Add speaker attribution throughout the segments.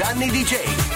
Speaker 1: Gianni DJ.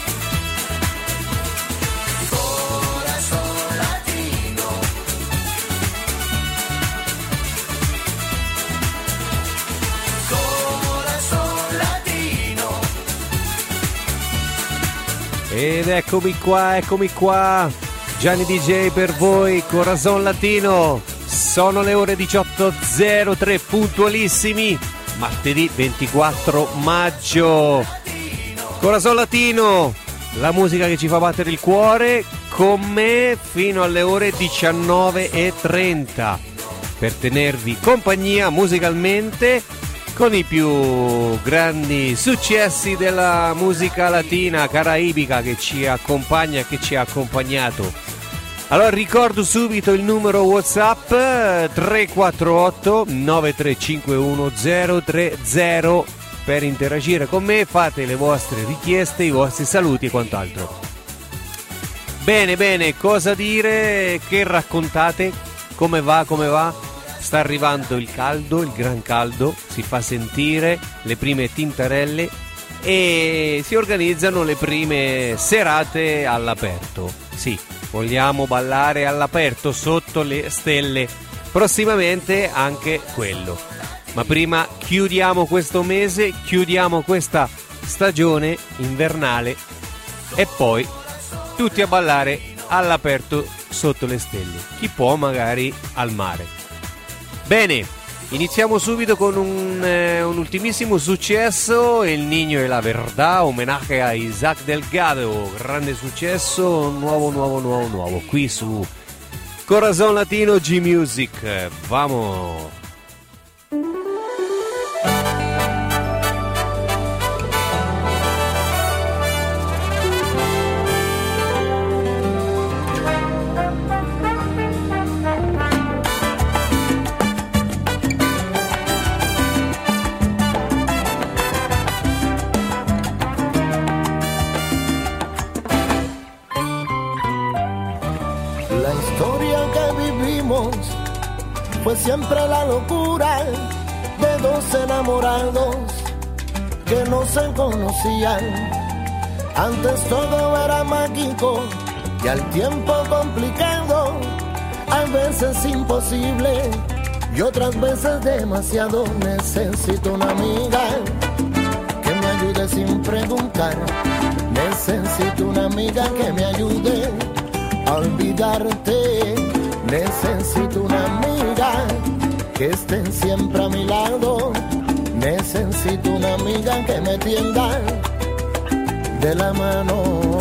Speaker 2: Ed eccomi qua, Gianni DJ per voi, Corazon Latino. Sono le ore 18.03, puntualissimi, martedì 24 maggio. Corazon Latino, la musica che ci fa battere il cuore, con me fino alle ore 19.30, per tenervi compagnia musicalmente con i più grandi successi della musica latina caraibica che ci accompagna e che ci ha accompagnato. Allora ricordo subito il numero WhatsApp 348 9351 030 per interagire con me, fate le vostre richieste, i vostri saluti e quant'altro. Bene, cosa dire, che raccontate, come va? Sta arrivando il caldo, il gran caldo, si fa sentire le prime tintarelle e si organizzano le prime serate all'aperto. Sì, vogliamo ballare all'aperto sotto le stelle, prossimamente anche quello. Ma prima chiudiamo questo mese, chiudiamo questa stagione invernale e poi tutti a ballare all'aperto sotto le stelle. Chi può magari al mare. Bene, iniziamo subito con un ultimissimo successo, El Niño e la Verdad, omenaje a Isaac Delgado, grande successo, nuovo, qui su Corazon Latino G Music, vamos!
Speaker 3: Fue siempre la locura de dos enamorados que no se conocían. Antes todo era mágico y al tiempo complicado, a veces imposible y otras veces demasiado. Necesito una amiga que me ayude sin preguntar. Necesito una amiga que me ayude a olvidarte. Necesito una amiga que esté siempre a mi lado. Necesito una amiga que me tienda de la mano.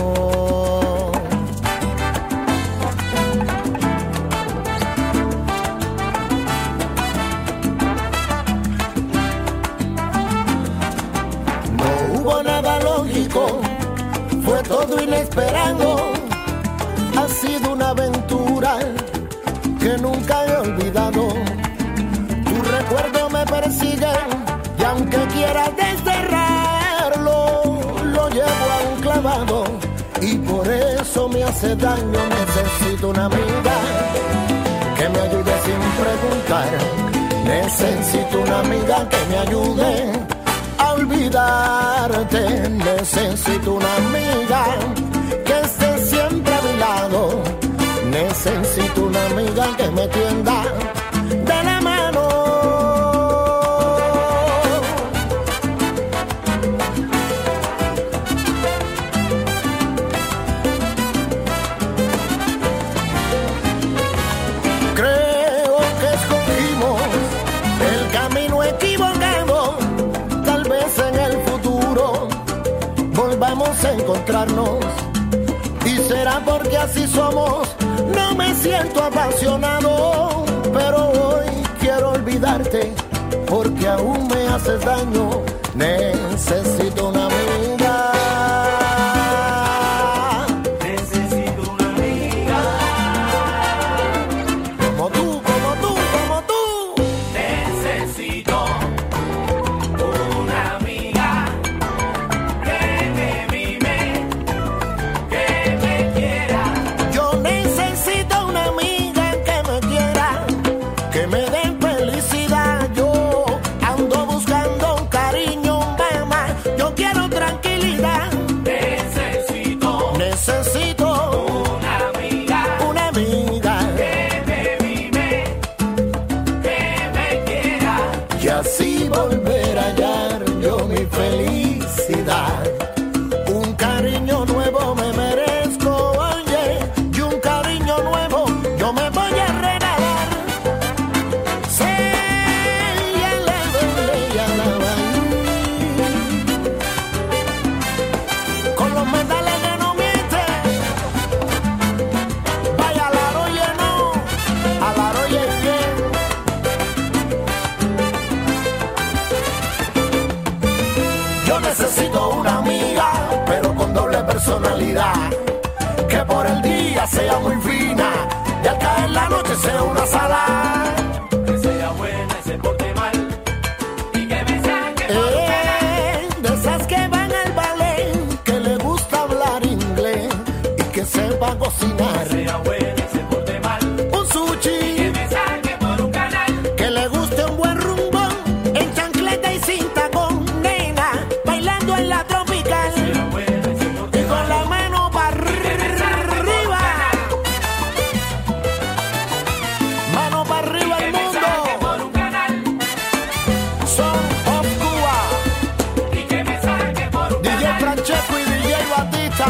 Speaker 3: No hubo nada lógico, fue todo inesperado. Ha sido una aventura que nunca he olvidado. Tu recuerdo me persigue y aunque quiera desterrarlo, lo llevo a un clavado y por eso me hace daño. Necesito una amiga que me ayude sin preguntar. Necesito una amiga que me ayude a olvidarte. Necesito una amiga que esté siempre a mi lado. Necesito una amiga que me tienda de la mano. Creo que escogimos el camino equivocado. Tal vez en el futuro volvamos a encontrarnos. Y será porque así somos. No me siento apasionado, pero hoy quiero olvidarte porque aún me haces daño. Necesito una amiga. Necesito una amiga. Como tú. Necesito una amiga que me mime, que me quiera. Yo necesito una amiga que me quiera, que me dé felicidad. Yo ando buscando un cariño, mamá. Yo quiero calidad, que por el día sea muy fina y al caer la noche sea una sala.
Speaker 1: Que sea buena y se porte mal y que me saque por un canal.
Speaker 3: De esas que van al ballet, que le gusta hablar inglés y que sepa cocinar.
Speaker 1: Que sea buena y se porte mal
Speaker 3: Un sushi,
Speaker 1: y que me saque por un canal.
Speaker 3: que le guste un buen rumbón en chancleta y sin tacón, nena, bailando en la tropical
Speaker 1: Que sea buena y se porte
Speaker 3: y con la mano para arriba, mano para arriba el mundo.
Speaker 1: por un canal.
Speaker 3: Son of Cuba,
Speaker 1: Y que me saque por un
Speaker 3: DJ
Speaker 1: canal.
Speaker 3: Francesco y DJ Batista,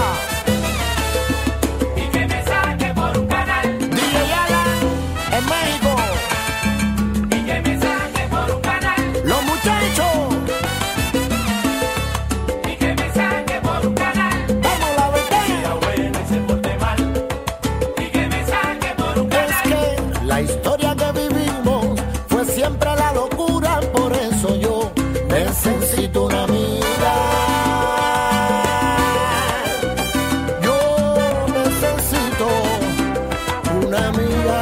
Speaker 1: Y que me saque por un canal.
Speaker 3: DJ Alan en México,
Speaker 1: Y que me saque por un canal.
Speaker 3: los muchachos,
Speaker 1: Y que me saque por un canal.
Speaker 3: vamos la
Speaker 1: Que
Speaker 3: verdad.
Speaker 1: sea buena y se porte mal y que me saque por un
Speaker 3: Es
Speaker 1: canal.
Speaker 3: que la historia que vivimos fue siempre la locura, por eso yo necesito una amiga. Yo necesito una amiga.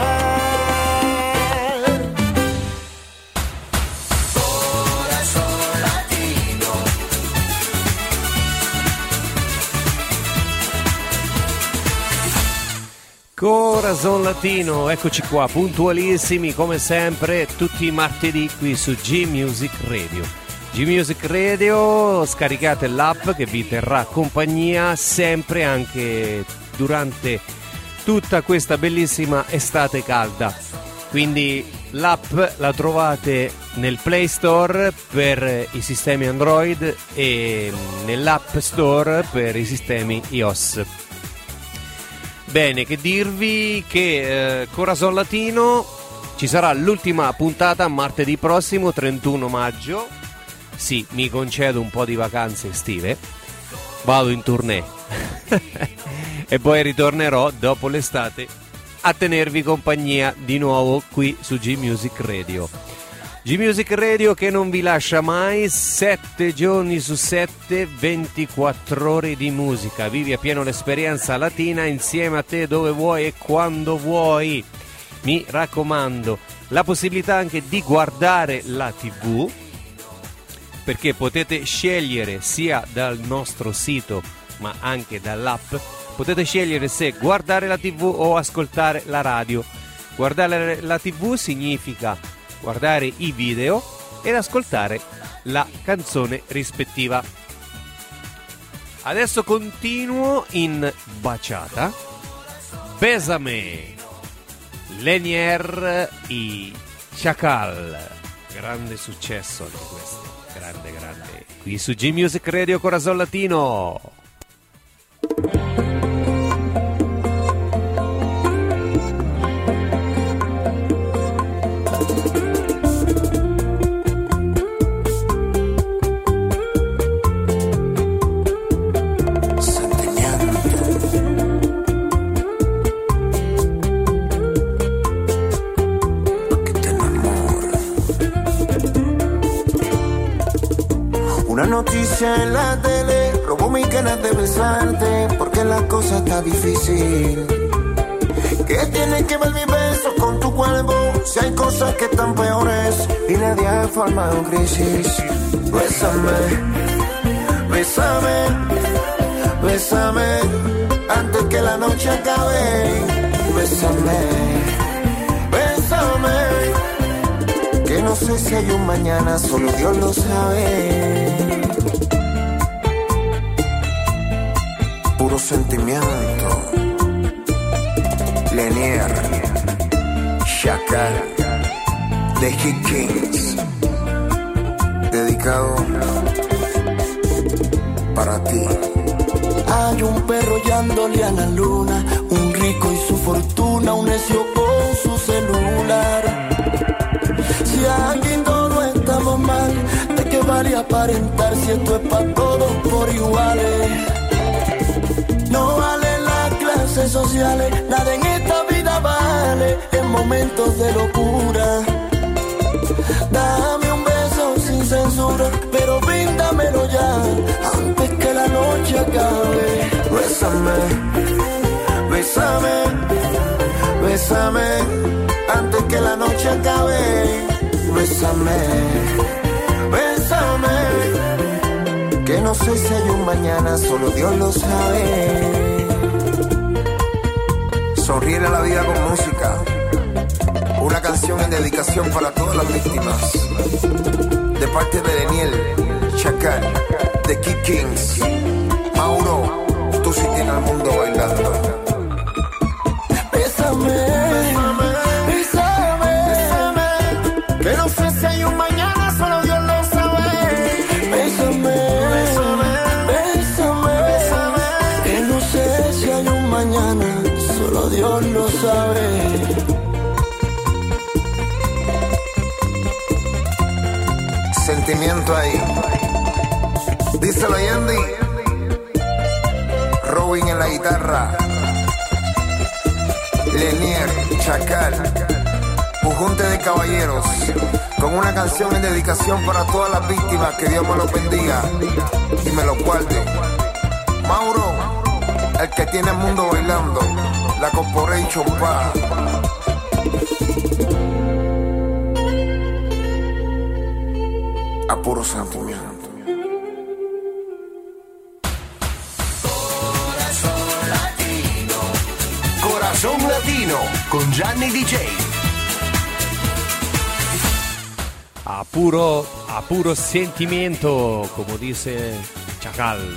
Speaker 2: Corazon Latino, eccoci qua, puntualissimi come sempre, tutti i martedì qui su G-Music Radio. G-Music Radio, scaricate l'app che vi terrà compagnia sempre anche durante tutta questa bellissima estate calda. Quindi l'app la trovate nel Play Store per i sistemi Android e nell'App Store per i sistemi iOS. Bene, che dirvi che Corazon Latino ci sarà l'ultima puntata martedì prossimo, 31 maggio. Sì, mi concedo un po' di vacanze estive, vado in tournée e poi ritornerò dopo l'estate a tenervi compagnia di nuovo qui su G-Music Radio. G-Music Radio che non vi lascia mai, 7 giorni su 7, 24 ore di musica. Vivi appieno l'esperienza latina insieme a te dove vuoi e quando vuoi. Mi raccomando, la possibilità anche di guardare la TV, perché potete scegliere sia dal nostro sito ma anche dall'app, potete scegliere se guardare la TV o ascoltare la radio. Guardare la TV significa guardare i video ed ascoltare la canzone rispettiva. Adesso continuo in bachata. Bésame, Lenier e Chacal. Grande successo anche questo, grande. Qui su G-Music Radio Corazon Latino.
Speaker 3: Una noticia en la tele robó mis ganas de besarte, porque la cosa está difícil. ¿Qué tiene que ver mi beso con tu cuerpo? Si hay cosas que están peores y nadie ha formado crisis. Bésame, bésame, bésame antes que la noche acabe. Bésame, bésame, que no sé si hay un mañana, solo Dios lo sabe. Puro sentimiento. Lenier, Chacal, The Hit Kings, dedicado para ti. Hay un perro llándole a la luna, un rico y su fortuna, un necio con su celular. Si aquí todo estamos mal, ¿de qué vale aparentar si esto es para todos por iguales? No vale las clases sociales, nada en esta vida vale en momentos de locura. Dame un beso sin censura, pero bríndamelo ya antes que la noche acabe.
Speaker 4: bésame, bésame, bésame, antes que la noche acabe. Bésame, bésame, que no sé si hay un mañana, solo Dios lo sabe. Sonríe a la vida con música, una canción en dedicación para todas las víctimas, de parte de Daniel, Chacal, de Kid Kings. Mauro, tú sí tienes al mundo bailando. Bésame, bésame, bésame, que no sé si hay un mañana, solo Dios lo sabe. Bésame, bésame, bésame, bésame, que no sé si hay un mañana, solo Dios lo sabe. Sentimiento ahí. Díselo, Yandy. Robin en la guitarra. Lenier, Chacal. Un junte de caballeros. Con una canción en dedicación para todas las víctimas. Que Dios me los bendiga y me los guarde. Mauro, el que tiene el mundo bailando. La Corporation Pa. A puro sentimiento.
Speaker 5: Corazón Latino con Gianni DJ.
Speaker 2: A puro sentimento, come dice Chacal.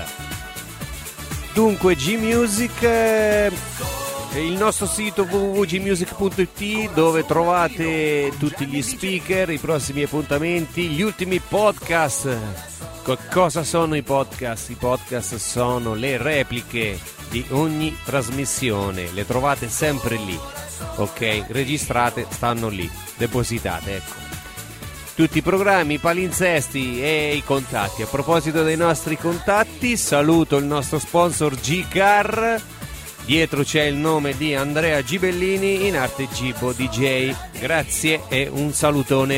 Speaker 2: Dunque, G-Music, il nostro sito www.gmusic.it, dove trovate tutti gli speaker, i prossimi appuntamenti, gli ultimi podcast. Cosa sono i podcast? I podcast sono le repliche di ogni trasmissione, le trovate sempre lì, ok? Registrate, stanno lì, depositate, ecco. Tutti i programmi, i palinsesti e i contatti. A proposito dei nostri contatti, saluto il nostro sponsor G-Car. Dietro c'è il nome di Andrea Gibellini, in arte Gibo DJ. Grazie e un salutone.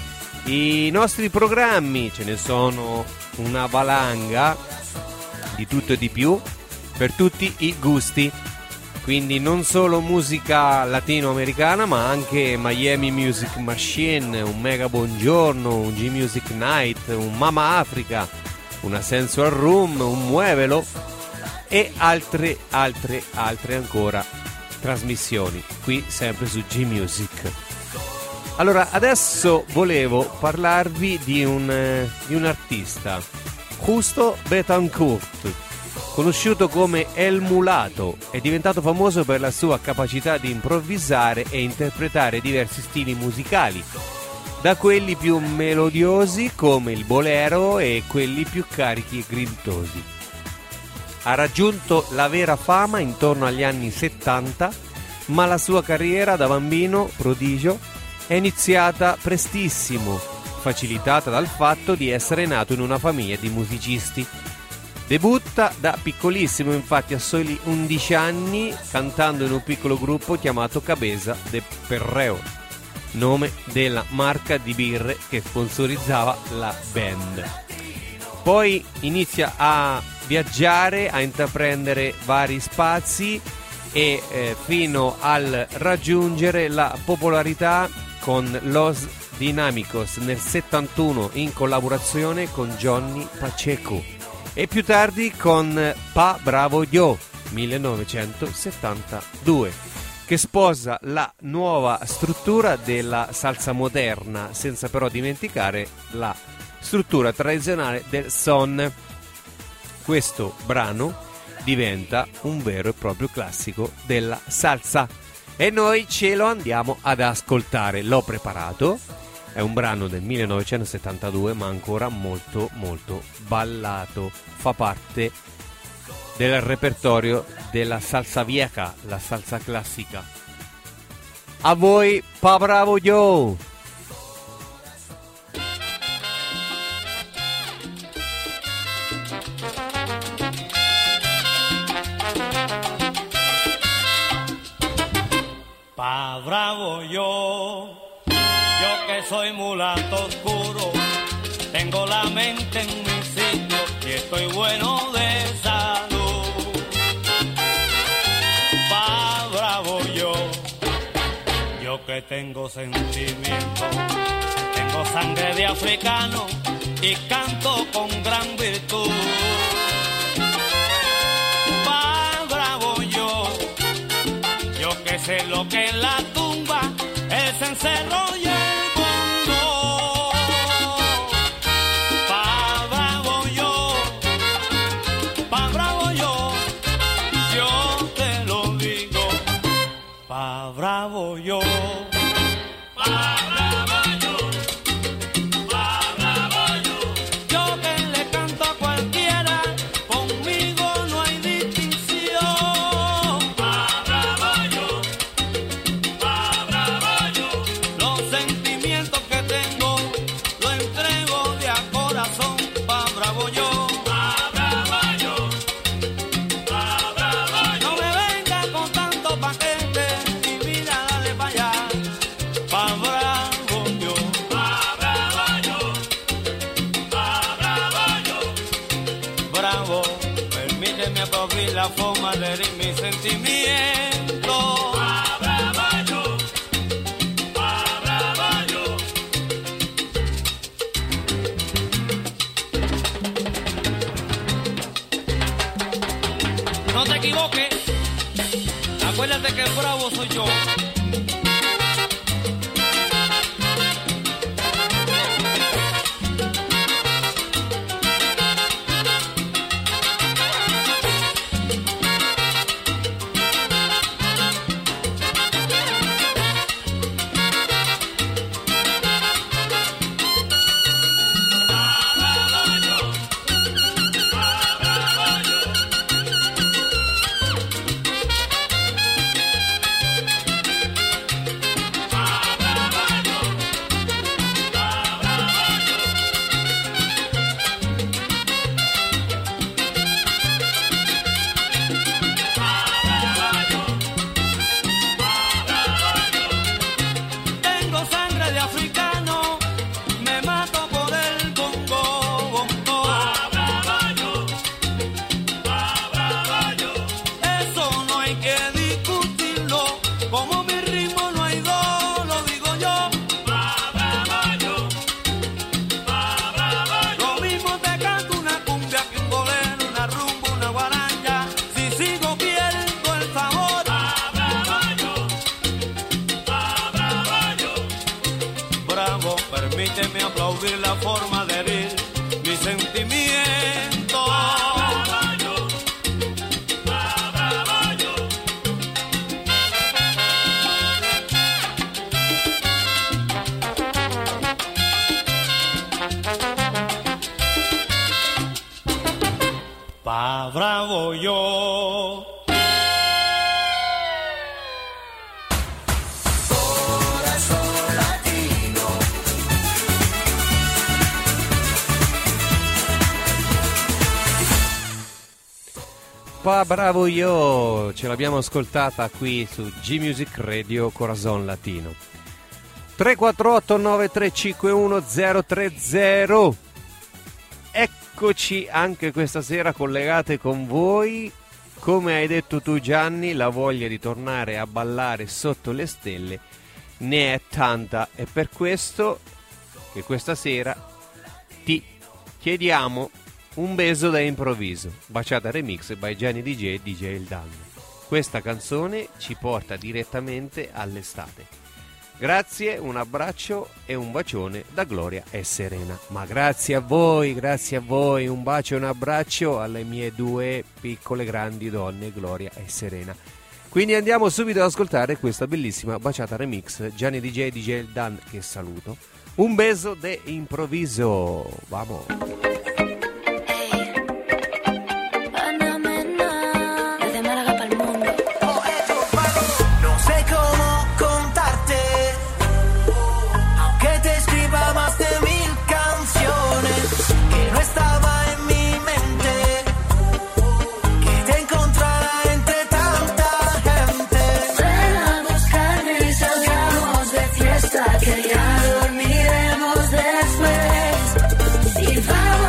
Speaker 2: I nostri programmi, ce ne sono una valanga di tutto e di più, per tutti i gusti. Quindi non solo musica latinoamericana, ma anche Miami Music Machine, un Mega Buongiorno, un G-Music Night, un Mama Africa, una Sensual Room, un Muovelo e altre ancora trasmissioni qui sempre su G-Music. Allora, adesso volevo parlarvi di un artista, Justo Betancourt, conosciuto come El Mulato. È diventato famoso per la sua capacità di improvvisare e interpretare diversi stili musicali, da quelli più melodiosi come il bolero e quelli più carichi e grintosi. Ha raggiunto la vera fama intorno agli anni 70, ma la sua carriera da bambino prodigio è iniziata prestissimo, facilitata dal fatto di essere nato in una famiglia di musicisti. Debutta da piccolissimo, infatti a soli 11 anni, cantando in un piccolo gruppo chiamato Cabeza de Perreo, nome della marca di birre che sponsorizzava la band. Poi inizia a viaggiare, a intraprendere vari spazi e fino al raggiungere la popolarità con Los Dinámicos nel 71 in collaborazione con Johnny Pacheco e più tardi con Pa Bravo Yo 1972, che sposa la nuova struttura della salsa moderna senza però dimenticare la struttura tradizionale del son. Questo brano diventa un vero e proprio classico della salsa e noi ce lo andiamo ad ascoltare. L'ho preparato, è un brano del 1972 ma ancora molto molto ballato, fa parte del repertorio della salsa vieja, la salsa classica. A voi, Pa Bravo Yo!
Speaker 6: Pa bravo yo que soy mulato oscuro, tengo la mente en mi sitio y estoy bueno de salud. que tengo sentimiento, tengo sangre de africano y canto con gran virtud. Pa' bravo yo que sé lo que es la tumba, el cencerro y el condón. Pa' bravo yo te lo digo, pa' bravo yo. La forma de herir mis sentimientos. Pa' bravo yo. No te equivoques, acuérdate que el bravo soy yo. Permíteme aplaudir la forma de herir mi sentimiento. Pa' bravo yo.
Speaker 2: Pa' bravo io, ce l'abbiamo ascoltata qui su G-Music Radio Corazon Latino. 348 9351 030. Eccoci anche questa sera collegate con voi. Come hai detto tu Gianni, la voglia di tornare a ballare sotto le stelle ne è tanta, e per questo che questa sera ti chiediamo un beso da improvviso, Baciata Remix by Gianni DJ e DJ Il Dan. Questa canzone ci porta direttamente all'estate. Grazie, un abbraccio e un bacione da Gloria e Serena. Ma grazie a voi, un bacio e un abbraccio alle mie due piccole grandi donne, Gloria e Serena. Quindi andiamo subito ad ascoltare questa bellissima Baciata Remix, Gianni DJ e DJ Il Dan, che saluto. Un beso de improviso, vamos.
Speaker 7: Que ya dormiremos después. Y vamos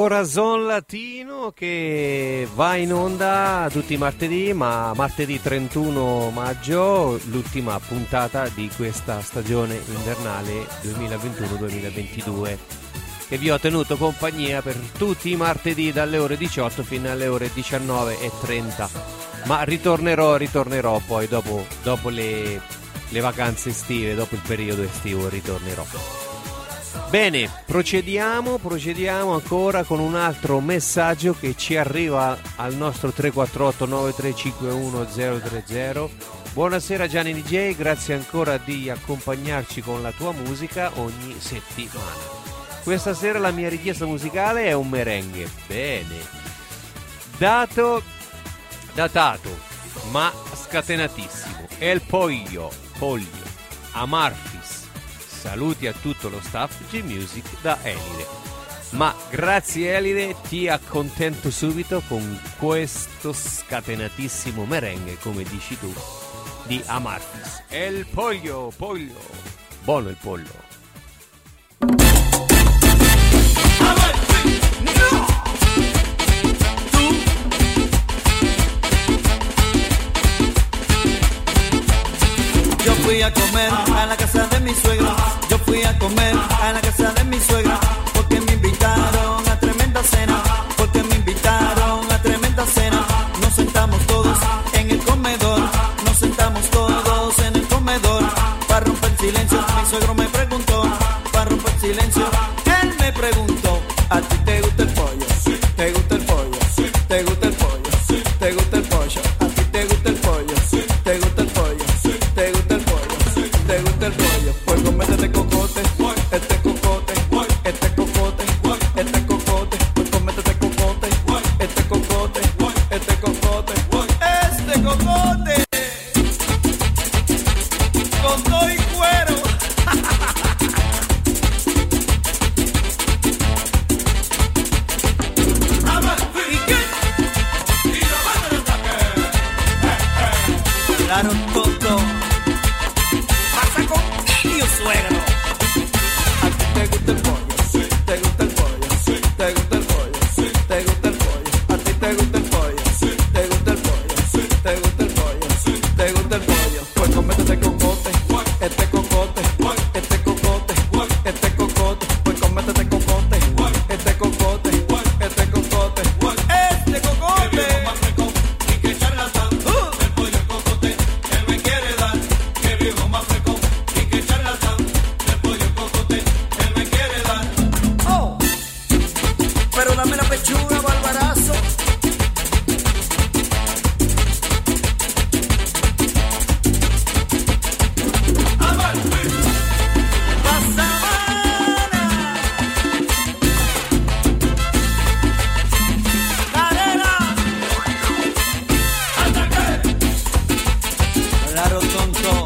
Speaker 2: Corazon Latino che va in onda tutti i martedì, ma martedì 31 maggio, l'ultima puntata di questa stagione invernale 2021-2022, che vi ho tenuto compagnia per tutti i martedì dalle ore 18 fino alle ore 19:30, ma ritornerò poi dopo le vacanze estive, dopo il periodo estivo ritornerò. Bene, procediamo ancora con un altro messaggio che ci arriva al nostro 348 9351 030. Buonasera Gianni DJ, grazie ancora di accompagnarci con la tua musica ogni settimana. Questa sera la mia richiesta musicale è un merengue. Bene, datato, ma scatenatissimo. El Pollo, Amarfis. Saluti a tutto lo staff G-Music da Elide. Ma grazie Elide, ti accontento subito con questo scatenatissimo merengue, come dici tu, di Amarfis. El pollo. Buono il pollo.
Speaker 7: Yo fui a comer a la casa de mi suegra. Yo fui a comer a la casa de mi suegra porque me invitaron a tremenda cena. Porque me invitaron a tremenda cena. Nos sentamos todos en el comedor. Nos sentamos todos en el comedor. Para romper el silencio, mi suegro me preguntó. Para romper el silencio, él me preguntó: ¿a ti te gusta el pollo? ¿Te gusta el pollo? ¿Te gusta el pollo? ¿Te gusta el pollo? ¿A ti te gusta el pollo? ¿Te gusta el pollo? ¿Te gusta el pollo? ¿Te gusta el pollo? Pues comete este cocote, este cocote, este cocote, este cocote, pues comete este cocote, este cocote, este cocote, este cocote, con todo y cuero. ¿Y qué? Claro, todo pasa con niño suegro. ¿A ti te gusta el pollo? ¿Te gusta el pollo? ¿Te gusta el pollo? ¿Te gusta el pollo? ¿A ti te gusta el pollo? ¿Te gusta el pollo? ¿Te gusta el pollo? ¿Te gusta el pollo? Pues comete este cocote, este cocote, este cocote, este cocote, pues comete este cocote, este cocote, este cocote, este cocote. Y que charlatán, el pollo cocote, él me quiere dar. Que viejo más fresco y que charlatán, el pollo cocote, él me quiere dar. Oh, pero dame la pechuga, barbarazo. Claro, tonto.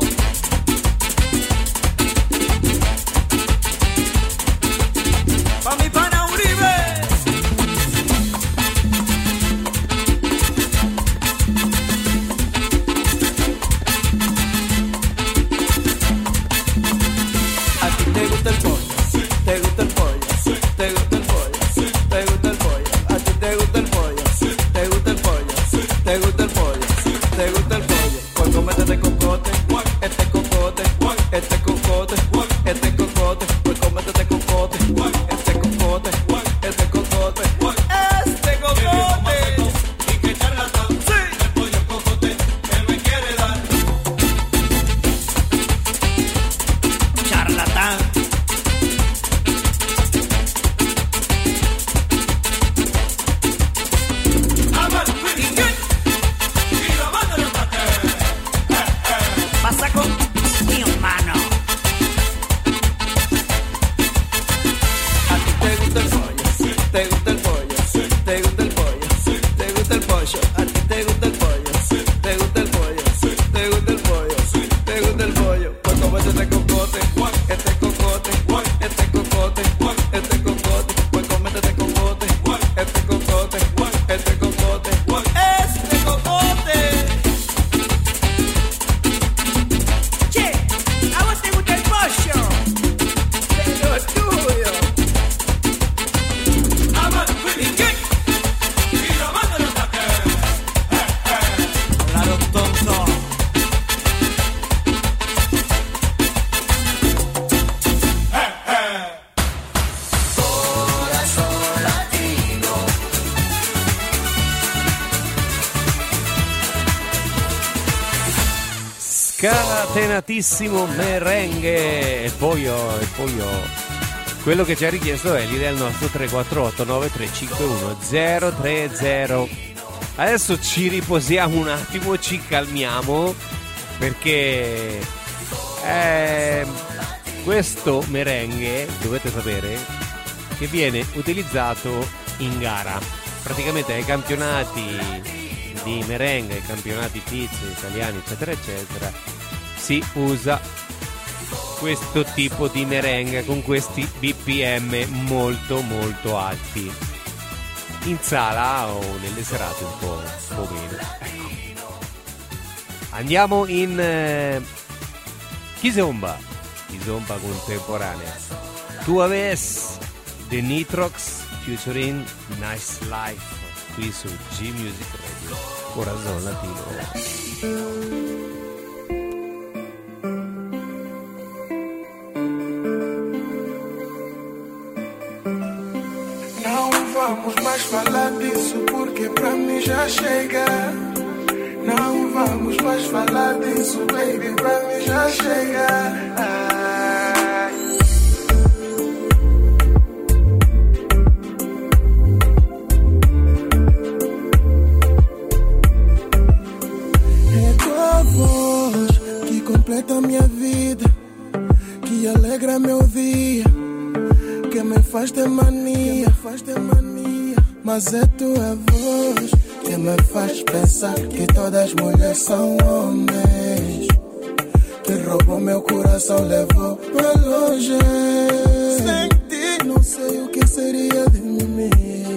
Speaker 7: Pa' mi pana Uribe. ¿A ti te gusta el pollo? ¿Te gusta el pollo? ¿Te gusta el pollo? ¿Te gusta el pollo? ¿A ti te gusta el pollo? ¿Te gusta el pollo? ¿Te gusta el pollo? ¿Te gusta el pollo? Pues comete este cocote, este cocote, este cocote, este cocote, pues comete este cocote, este cocote, este cocote, este cocote. Y que charlatán, sí, el pollo cocote, él me quiere dar. Charlatán. ¿Y qué? Y la mano en el
Speaker 2: Scatenatissimo merengue. E poi quello che ci ha richiesto Elide è il nostro 348 9351 030. Adesso ci riposiamo un attimo, ci calmiamo, perché questo merengue dovete sapere che viene utilizzato in gara, praticamente ai campionati di merengue, ai campionati pizza italiani eccetera eccetera, si usa questo tipo di merengue con questi BPM molto molto alti. In sala o nelle serate un po' meno. Ecco. Andiamo in Kizomba contemporanea. Tu Aves, The Nitrox featuring Nice Life, qui su G Music Radio, Corazon Latino.
Speaker 8: Vamos mais falar disso porque pra mim já chega. Não vamos mais falar disso, baby, pra mim já chega. É tua voz que completa minha vida, que alegra meu dia, que me faz ter mania, mas é tua voz que me faz pensar que todas as mulheres são homens, que roubou meu coração, levou pra longe. Sem ti não sei o que seria de mim.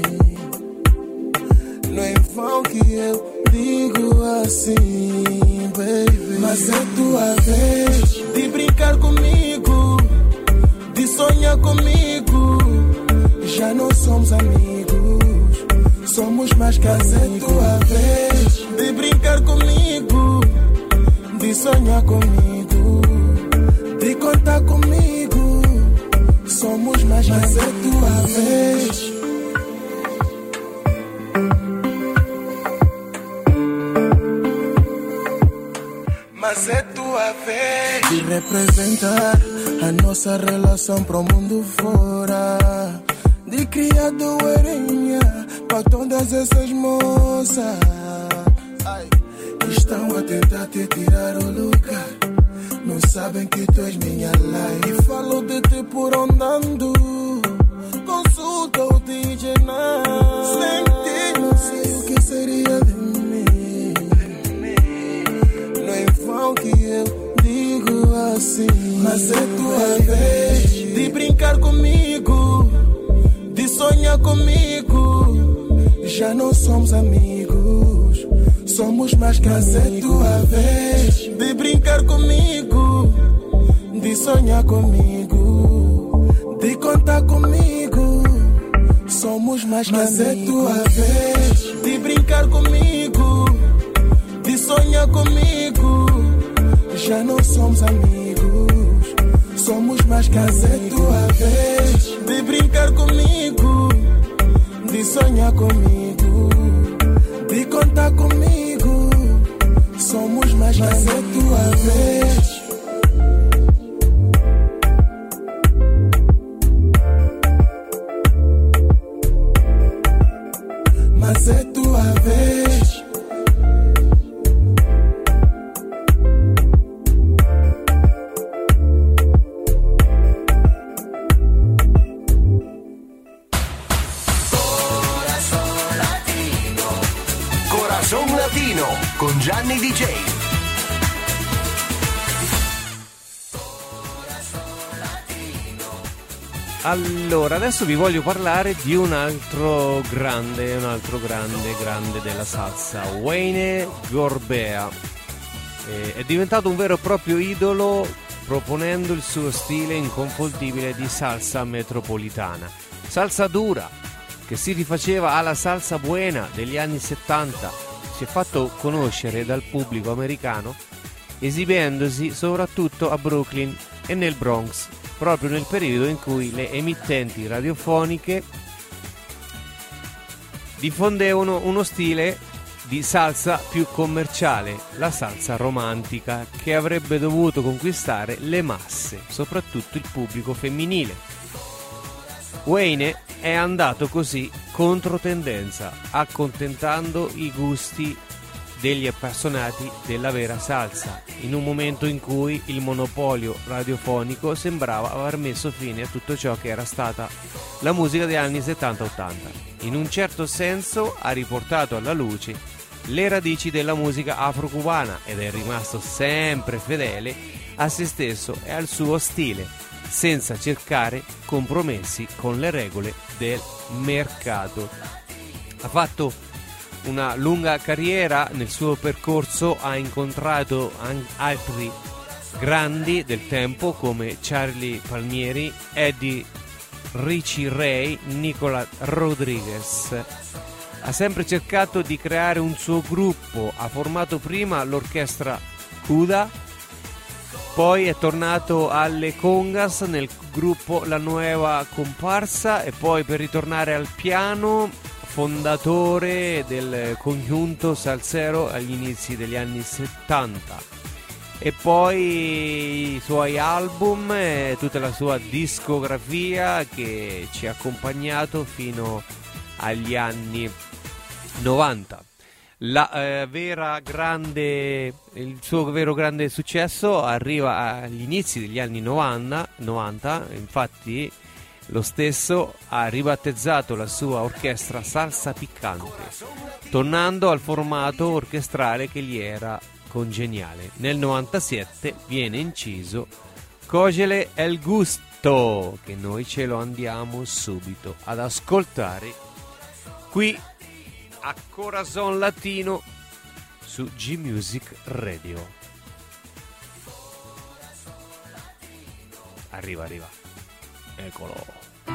Speaker 8: Não é em vão que eu digo assim, baby, mas é tua vez de brincar comigo, de sonhar comigo. Já não somos amigos, somos mais que amigos. É tua vez de brincar comigo, de sonhar comigo, de contar comigo. Somos mais que amigos. Mas é tua vez. Mas é tua vez de representar a nossa relação pro mundo fora, de criar doerinha pra todas essas moças. Estão a tentar te tirar o lugar, não sabem que tu és minha life. Falo de ti por onde ando, consulta o DJ Now. Sem ti não sei o que seria de mim. Não é em vão que eu digo assim, mas é tua vez de brincar comigo, de sonhar comigo. Já não somos amigos, somos mais que amigos. É tua vez de brincar comigo, de sonhar comigo, de contar comigo. Somos mais que amigos. É tua vez de brincar comigo, de sonhar comigo. Já não somos amigos, somos mais que amigos. É tua vez de brincar comigo, de sonhar comigo, de contar comigo. Somos mais que amigos. É tua vez. Mas é tua vez.
Speaker 5: Corazon Latino con Gianni DJ.
Speaker 2: Allora, adesso vi voglio parlare di un altro grande della salsa, Wayne Gorbea. È diventato un vero e proprio idolo, proponendo il suo stile inconfondibile di salsa metropolitana. Salsa dura, che si rifaceva alla salsa buena degli anni 70, si è fatto conoscere dal pubblico americano esibendosi soprattutto a Brooklyn e nel Bronx, proprio nel periodo in cui le emittenti radiofoniche diffondevano uno stile di salsa più commerciale, la salsa romantica, che avrebbe dovuto conquistare le masse, soprattutto il pubblico femminile. Wayne è andato così controtendenza, accontentando i gusti degli appassionati della vera salsa, in un momento in cui il monopolio radiofonico sembrava aver messo fine a tutto ciò che era stata la musica degli anni 70-80. In un certo senso ha riportato alla luce le radici della musica afro-cubana ed è rimasto sempre fedele a se stesso e al suo stile, senza cercare compromessi con le regole del mercato. Ha fatto una lunga carriera, nel suo percorso ha incontrato altri grandi del tempo come Charlie Palmieri, Eddie Richie Ray, Nicola Rodriguez. Ha sempre cercato di creare un suo gruppo, ha formato prima l'orchestra Cuda, poi è tornato alle congas nel gruppo La Nueva Comparsa e poi per ritornare al piano fondatore del congiunto salsero agli inizi degli anni 70 e poi i suoi album e tutta la sua discografia che ci ha accompagnato fino agli anni 90. Il suo vero grande successo arriva agli inizi degli anni 90, infatti lo stesso ha ribattezzato la sua orchestra Salsa Piccante, tornando al formato orchestrale che gli era congeniale. Nel 97 viene inciso Cógele el gusto, che noi ce lo andiamo subito ad ascoltare qui a Corazon Latino su G-Music Radio. Arriva. Eccolo.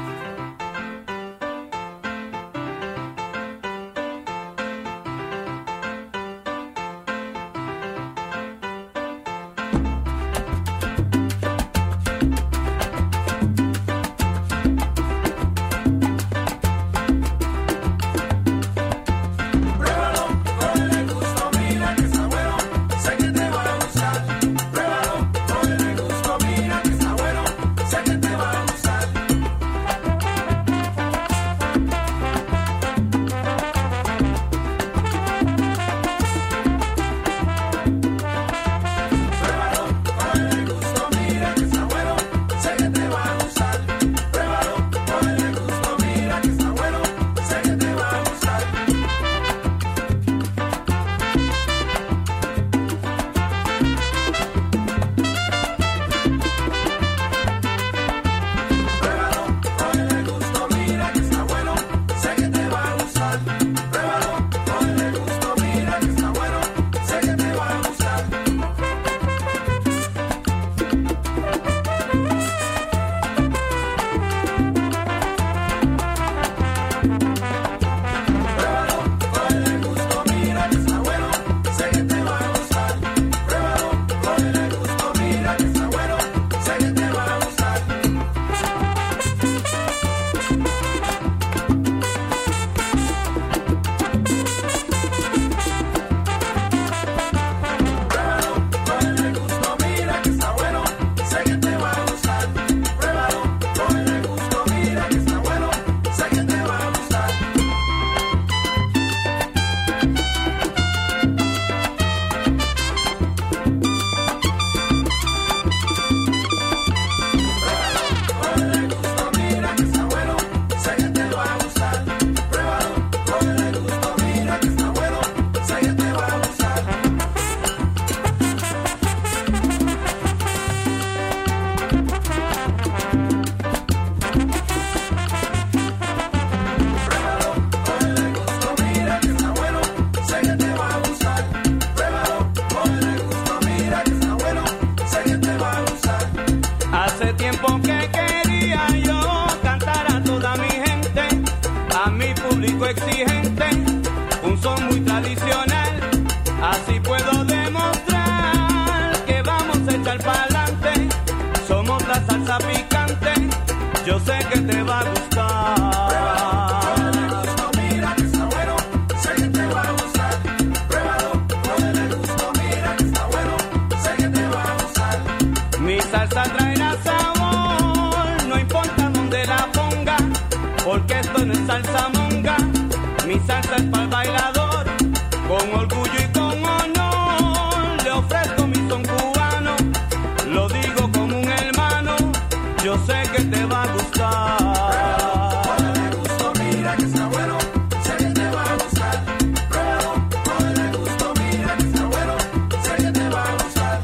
Speaker 6: Exigente, un son muy tradicional, así puedo demostrar que vamos a echar pa'lante. Somos la salsa picante, yo sé que te va a gustar. Pruébalo, mira que está bueno, sé que te va a gustar. Con orgullo y con honor le ofrezco mi son cubano. Lo digo como un hermano, yo sé que te va a gustar.
Speaker 1: Cógele gusto, mira que está bueno, sé que te va a gustar. Pruébalo, cógele gusto, mira que está bueno, sé que te va a gustar.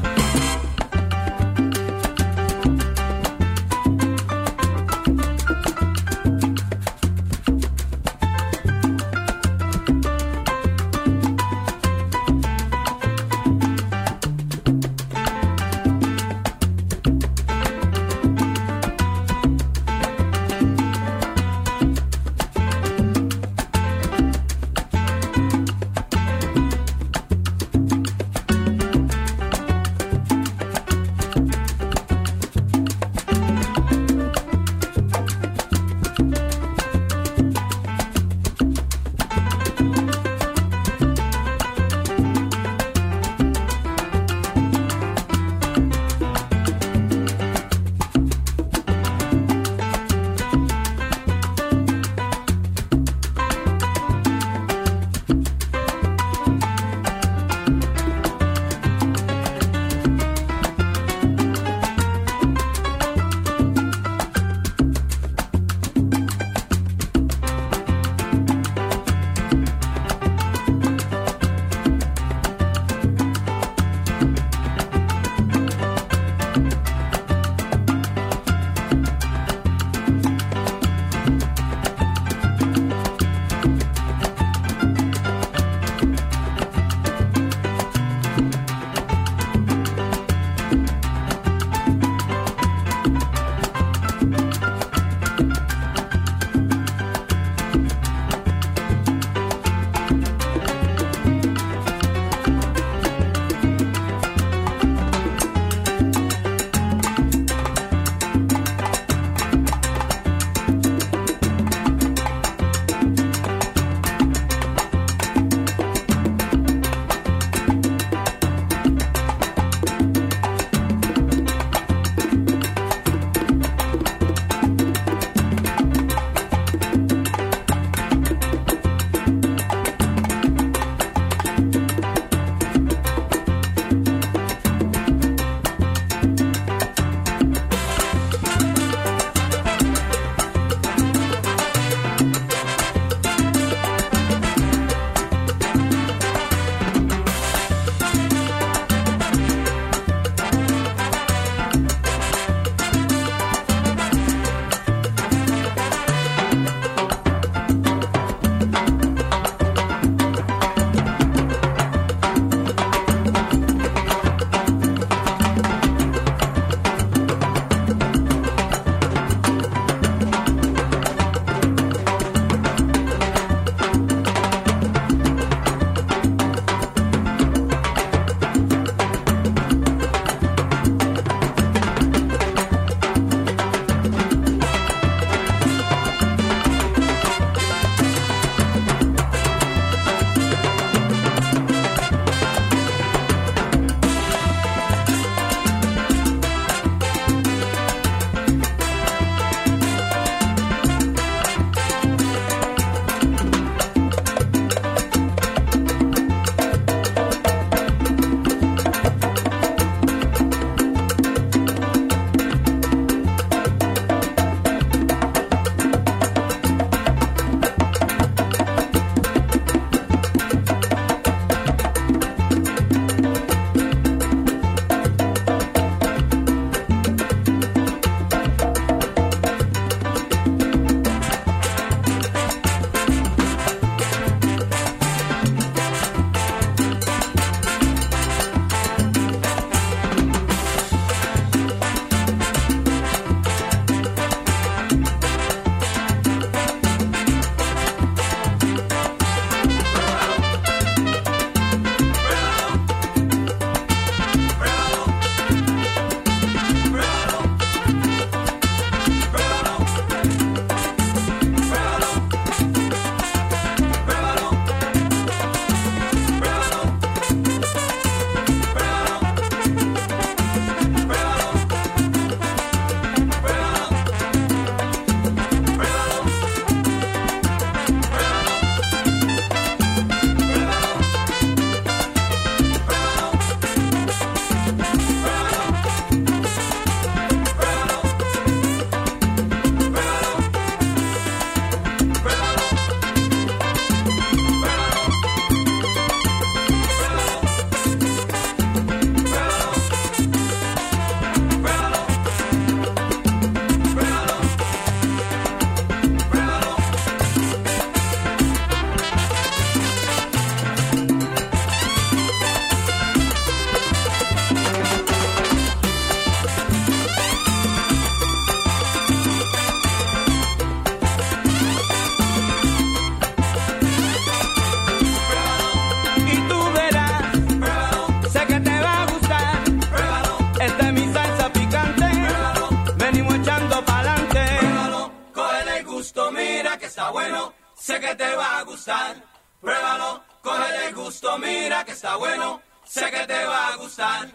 Speaker 1: sé que te va a gustar. Pruébalo, cógele el gusto, mira que está bueno, sé que te va a gustar.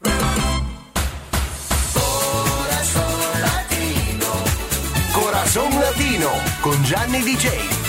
Speaker 5: Corazon Latino con Gianni DJ.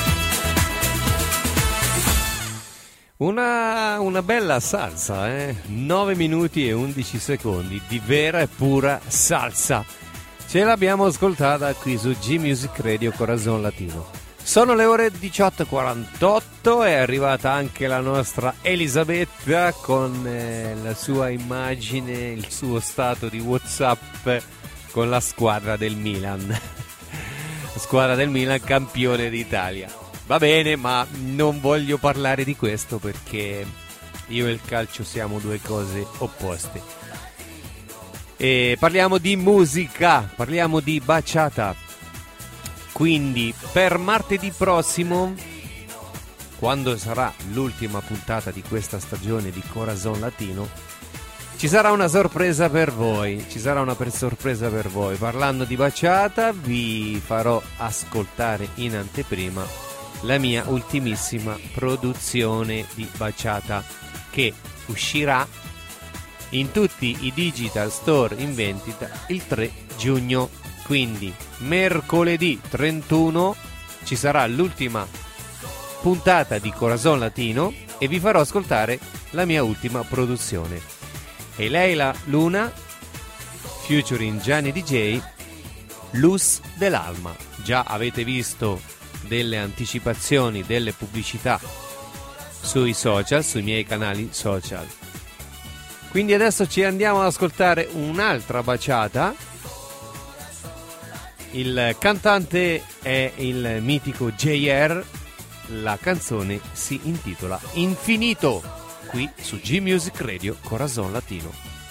Speaker 2: Una bella salsa, 9 minuti e 11 secondi di vera e pura salsa. Ce l'abbiamo ascoltata qui su G-Music Radio Corazon Latino. Sono le ore 18:48, è arrivata anche la nostra Elisabetta con la sua immagine, il suo stato di WhatsApp con la squadra del Milan. La squadra del Milan campione d'Italia. Va bene, ma non voglio parlare di questo perché io e il calcio siamo due cose opposte. E parliamo di musica, parliamo di bachata. Quindi per martedì prossimo, quando sarà l'ultima puntata di questa stagione di Corazon Latino, ci sarà una sorpresa per voi. Parlando di bachata, vi farò ascoltare in anteprima la mia ultimissima produzione di bachata che uscirà in tutti i digital store in vendita il 3 giugno. Quindi mercoledì 31 ci sarà l'ultima puntata di Corazon Latino e vi farò ascoltare la mia ultima produzione. E Leila Luna featuring Gianni DJ, Luz dell'Alma. Già avete visto delle anticipazioni, delle pubblicità sui social, sui miei canali social. Quindi adesso ci andiamo ad ascoltare un'altra bachata. Il cantante è il mitico JR, la canzone si intitola Infinito, qui su G-Music Radio Corazon Latino.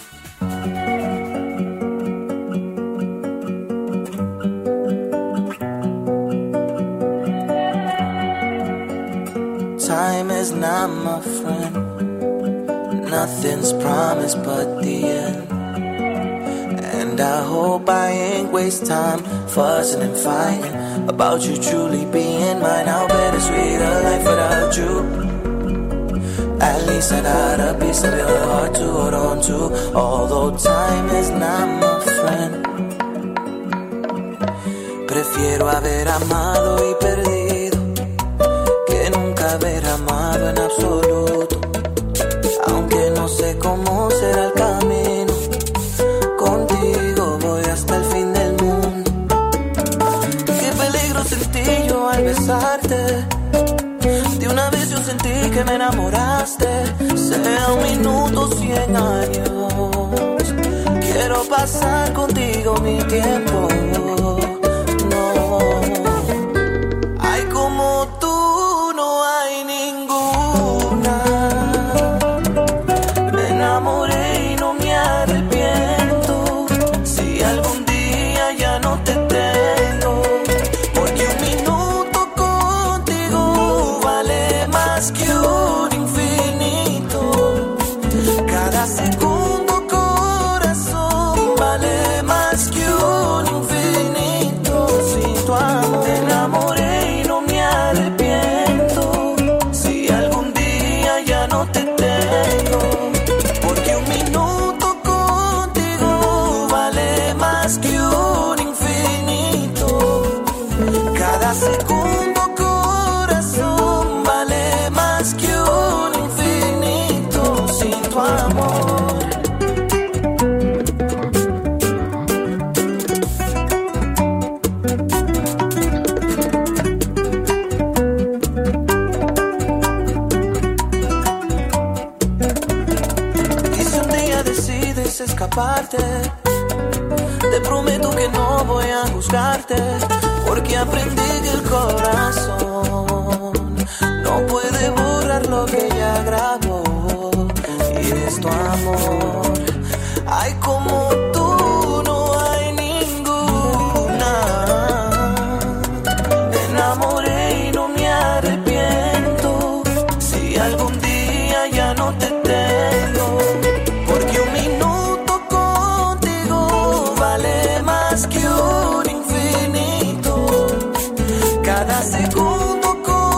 Speaker 9: Time is not my friend, nothing's promised but the end. And I hope I ain't waste time fussing and fighting about you truly being mine. How bittersweet a life without you. At least I got a piece of your heart to hold on to. Although time is not my friend, prefiero haber amado y perdido que nunca haber amado en absoluto. Aunque no sé cómo será el camino, contigo voy hasta el fin del mundo. Qué peligro sentí yo al besarte. De una vez yo sentí que me enamoraste. Sea un minuto, 100 años. Quiero pasar contigo mi tiempo. No, hay como tú, no hay ninguna. Me enamoré y no me arrepiento. Si algún día ya no te tengo, porque un minuto contigo vale más que un infinito. Cada segundo, corazón, vale más que un infinito. Sin tu amor me enamoré y no me arrepiento. Si algún día ya no te tengo, porque un minuto contigo vale más que un infinito. Cada segundo, corazón, vale más que un infinito. Sin tu amor. Y si un día decides escaparte, te prometo que no voy a juzgarte, porque aprendí que el corazón no puede borrar lo que ya grabó. Y es tu amor. Ay, como tú no hay ninguna. Me enamoré y no me arrepiento. Si algún día ya no te tengo, porque un minuto contigo vale más que un infinito. Cada segundo con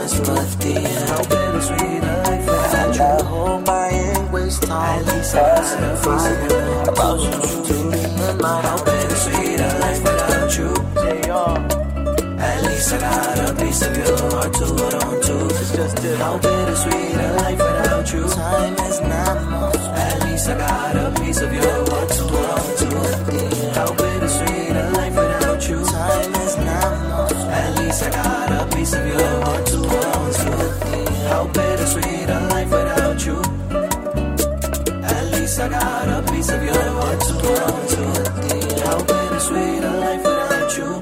Speaker 9: is worth it. How bittersweet a life without you. I hope I ain't waste time. At least I got a piece of you. About you in mind. How bittersweet a life without you. At least I got a piece of your heart to hold on to. It's just it. How bittersweet a life without you. Time is not much. At least I got a piece of your heart to hold on to. How bittersweet a life without you. Time is not much. At least I got a piece of your heart to hold on to. How bittersweet a life without you. At least I got a piece of your heart to hold on to. How bittersweet a life without you.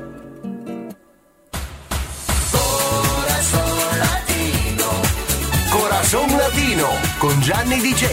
Speaker 5: Corazon Latino con Gianni DJ.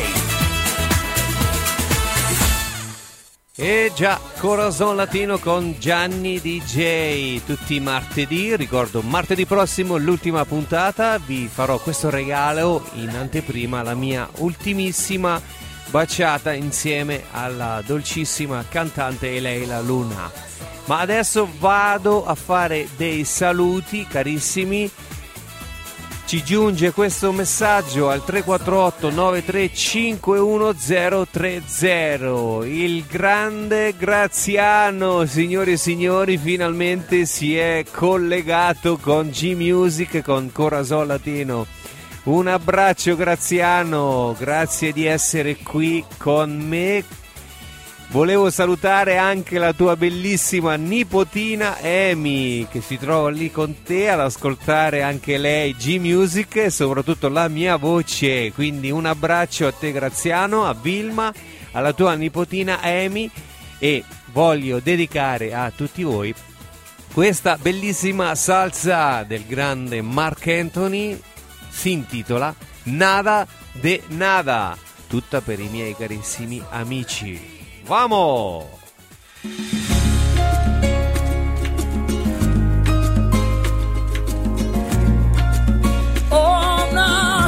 Speaker 2: E già, Corazon Latino con Gianni DJ tutti i martedì. Ricordo, martedì prossimo l'ultima puntata, vi farò questo regalo in anteprima, la mia ultimissima baciata insieme alla dolcissima cantante Leila Luna. Ma adesso vado a fare dei saluti carissimi. Ci giunge questo messaggio al 348 93 51030. Il grande Graziano, signori e signori, finalmente si è collegato con G-Music e con Corazon Latino. Un abbraccio Graziano, grazie di essere qui con me. Volevo salutare anche la tua bellissima nipotina Amy, che si trova lì con te ad ascoltare anche lei G-Music e soprattutto la mia voce. Quindi un abbraccio a te Graziano, a Vilma, alla tua nipotina Amy, e voglio dedicare a tutti voi questa bellissima salsa del grande Marc Anthony. Si intitola Nada de Nada, tutta per i miei carissimi amici. ¡Vamos!
Speaker 10: Oh, no.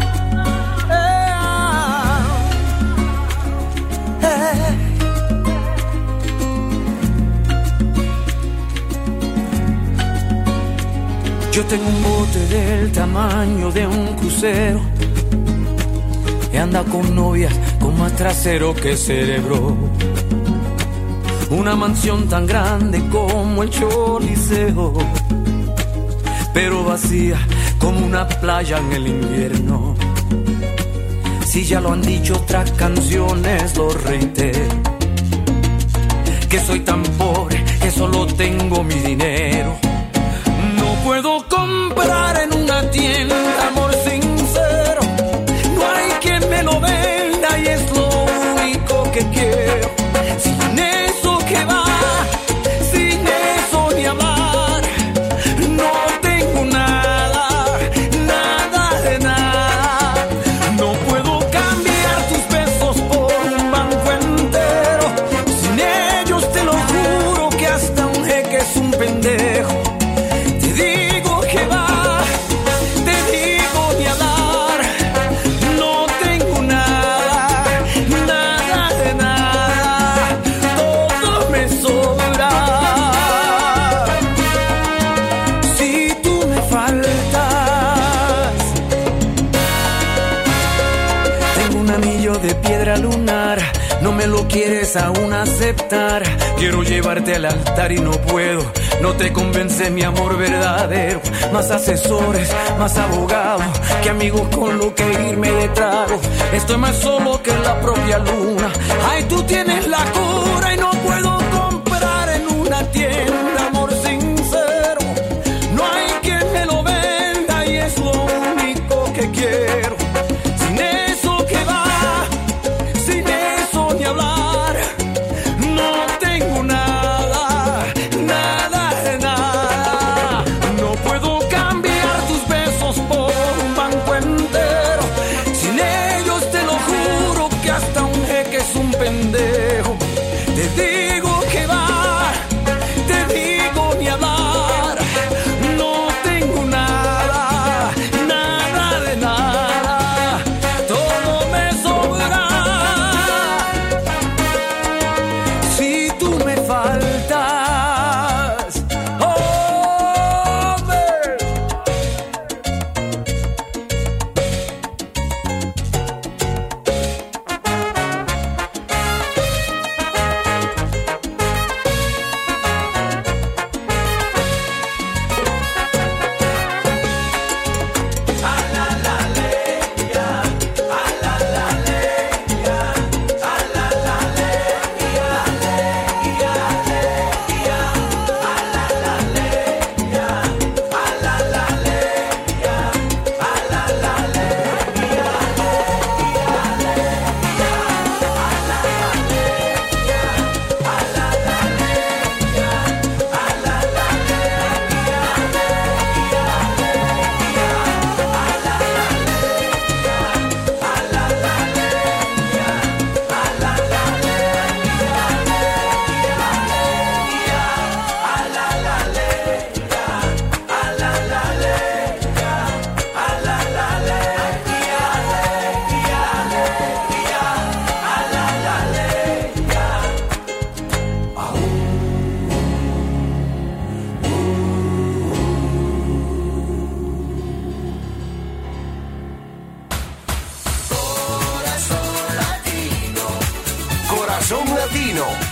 Speaker 10: Yo tengo un bote del tamaño de un crucero y anda con novias con más trasero que cerebro. Una mansión tan grande como el Choliseo, pero vacía como una playa en el invierno. Si ya lo han dicho otras canciones, lo reitero, que soy tan pobre que solo tengo mi dinero. No puedo comprar en una tienda amor sincero, no hay quien me lo venda y es lo único que quiero. Sin eso que va, sin eso ni hablar, no tengo nada, nada de nada. No puedo cambiar tus besos por un banco entero, sin ellos te lo juro que hasta un jeque es un pendejo. Te digo que va, te digo ni hablar, no tengo nada, nada de nada, todo me sobra. Si tú me faltas, tengo un anillo de piedra lunar, no me lo quieres aún aceptar. Quiero llevarte al altar y no puedo, no te convence mi amor verdadero. Más asesores, más abogados, que amigos con lo que irme de trago. Estoy más solo que la propia luna. Ay, tú tienes la cura y no puedo comprar en una tienda amor sincero. No hay quien me lo venda y es lo único que quiero. Sin eso que va, sin eso ni hablar, no tengo nada, nada de nada. No puedo cambiar tus besos por un banco entero, sin ellos te lo juro que hasta un jeque es un pendejo. Te digo que va, te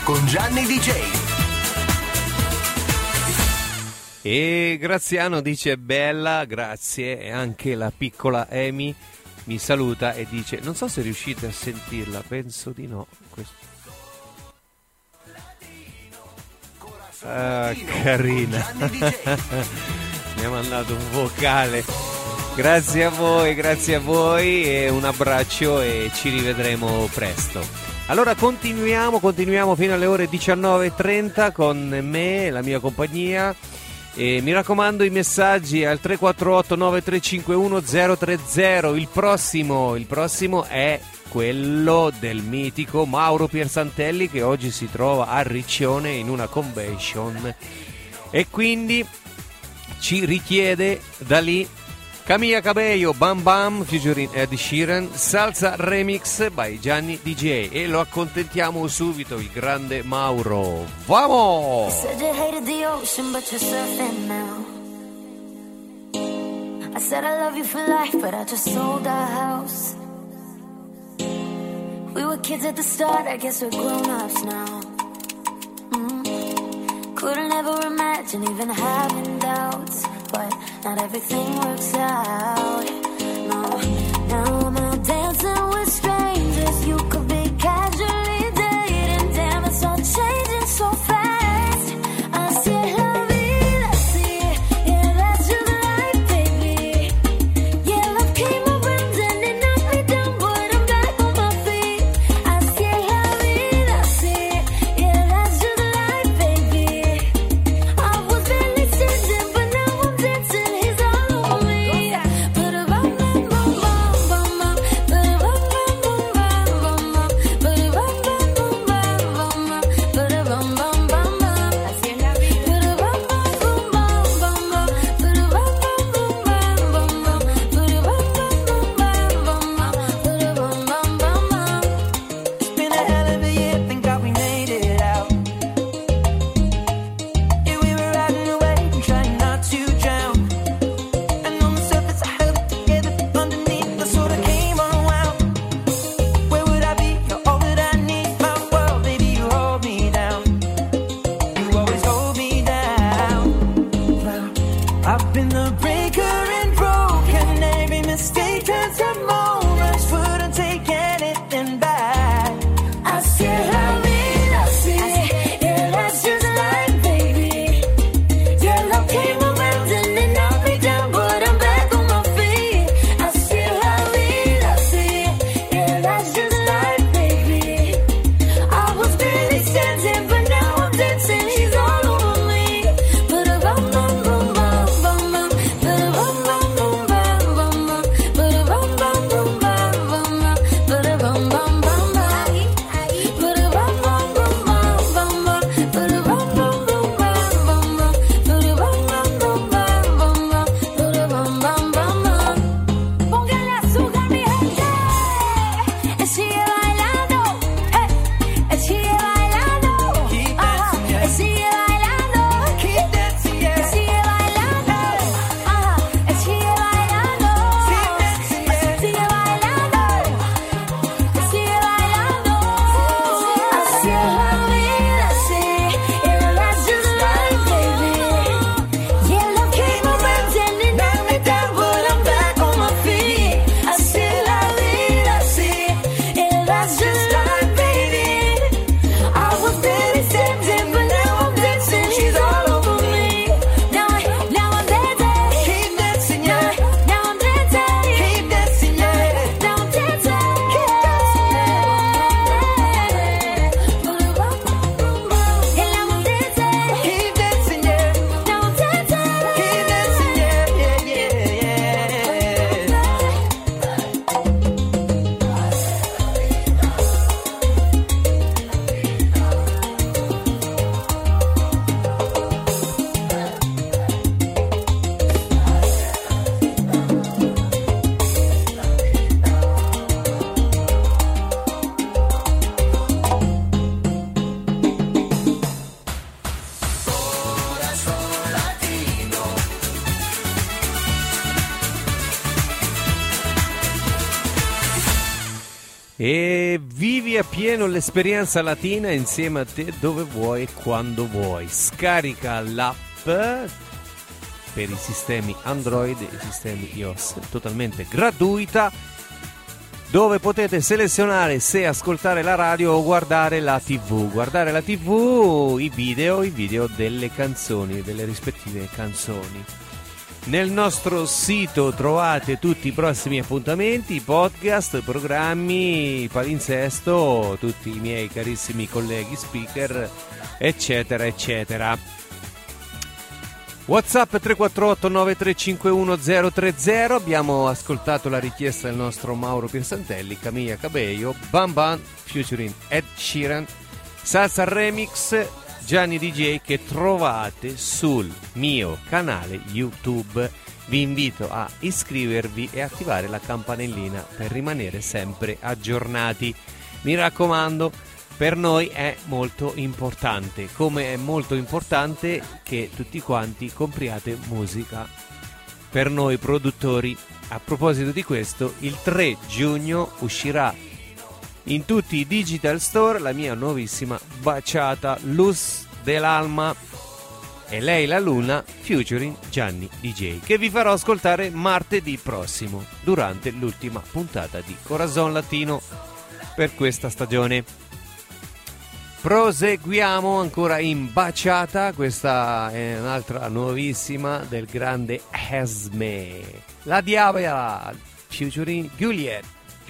Speaker 5: con Gianni DJ.
Speaker 2: E Graziano dice bella, grazie, e anche la piccola Amy mi saluta e dice non so se riuscite a sentirla, penso di no. Carina. Mi ha mandato un vocale. Grazie a voi e un abbraccio e ci rivedremo presto. Allora continuiamo fino alle ore 19:30 con me, la mia compagnia. E mi raccomando i messaggi al 348 9351 030. Il prossimo è quello del mitico Mauro Piersantelli, che oggi si trova a Riccione in una convention e quindi ci richiede da lì Camilla Cabello, Bam Bam featuring Ed Sheeran, Salsa Remix by Gianni DJ, e lo accontentiamo subito, il grande Mauro. Vamos!
Speaker 11: Said you hated the ocean, but you're surfing now. I said I love you for life, but I just sold our house. We were kids at the start, I guess we're grown-ups now. Couldn't ever imagine even having doubts, but not everything works out. No, now I'm out dancing with strangers. You could be casually dating. Damn, it's all changing so fast. I see la vida, see, yeah, that's just life, baby. Yeah, love came around and it knocked me down, but I'm back on my feet. I see la vida, see, yeah, that's just life, baby. I was barely standing, but now I'm dancing. He's all over me. But a bum bum bum bum bum, but a bum bum bum bum bum, but a bum bum bum bum bum, but a bum bum bum bum. I see la vida. But a bum bum bum bum bum, but a bum bum bum bum bum, but a bum bum bum bum bum, but a bum bum bum bum.
Speaker 9: It's been a hell of a year, thank God we made it out. Yeah, we were riding away and trying not to drown. And on the surface I held it together, but underneath I sort of came unwound. Where would I be? You're all that I need. My world, baby, you hold me down. You always hold me down. Well, I've been the breaker and broken. Every mistake turns to moments. Wouldn't take anything back.
Speaker 11: I see la vida, see, yeah, that's just life, baby. Yeah, love came around and it knocked me down, but I'm back on my feet. I see la vida, see, yeah, that's just life, baby. I was barely standing, but now I'm dancing. He's all over me. But a bum bum bum bum bum bum, but a bum bum bum bum bum bum, but a bum
Speaker 2: E vivi appieno l'esperienza latina insieme a te dove vuoi e quando vuoi. Scarica l'app per i sistemi Android e i sistemi iOS, totalmente gratuita, dove potete selezionare se ascoltare la radio o guardare la TV. Guardare la TV, i video delle canzoni, delle rispettive canzoni. Nel nostro sito trovate tutti i prossimi appuntamenti, podcast, programmi, palinsesto, tutti i miei carissimi colleghi speaker, eccetera, eccetera. WhatsApp 348 9351 030. Abbiamo ascoltato la richiesta del nostro Mauro Piersantelli, Camilla Cabello, Bam Bam featuring Ed Sheeran, Salsa Remix, Gianni DJ, che trovate sul mio canale YouTube. Vi invito a iscrivervi e attivare la campanellina per rimanere sempre aggiornati. Mi raccomando, per noi è molto importante, come è molto importante che tutti quanti compriate musica per noi produttori. A proposito di questo, il 3 giugno uscirà in tutti i digital store la mia nuovissima baciata Luz del Alma e Lei la Luna featuring Gianni DJ, che vi farò ascoltare martedì prossimo durante l'ultima puntata di Corazon Latino per questa stagione. Proseguiamo ancora in baciata. Questa è un'altra nuovissima del grande Esme, La Diavola featuring Juliet.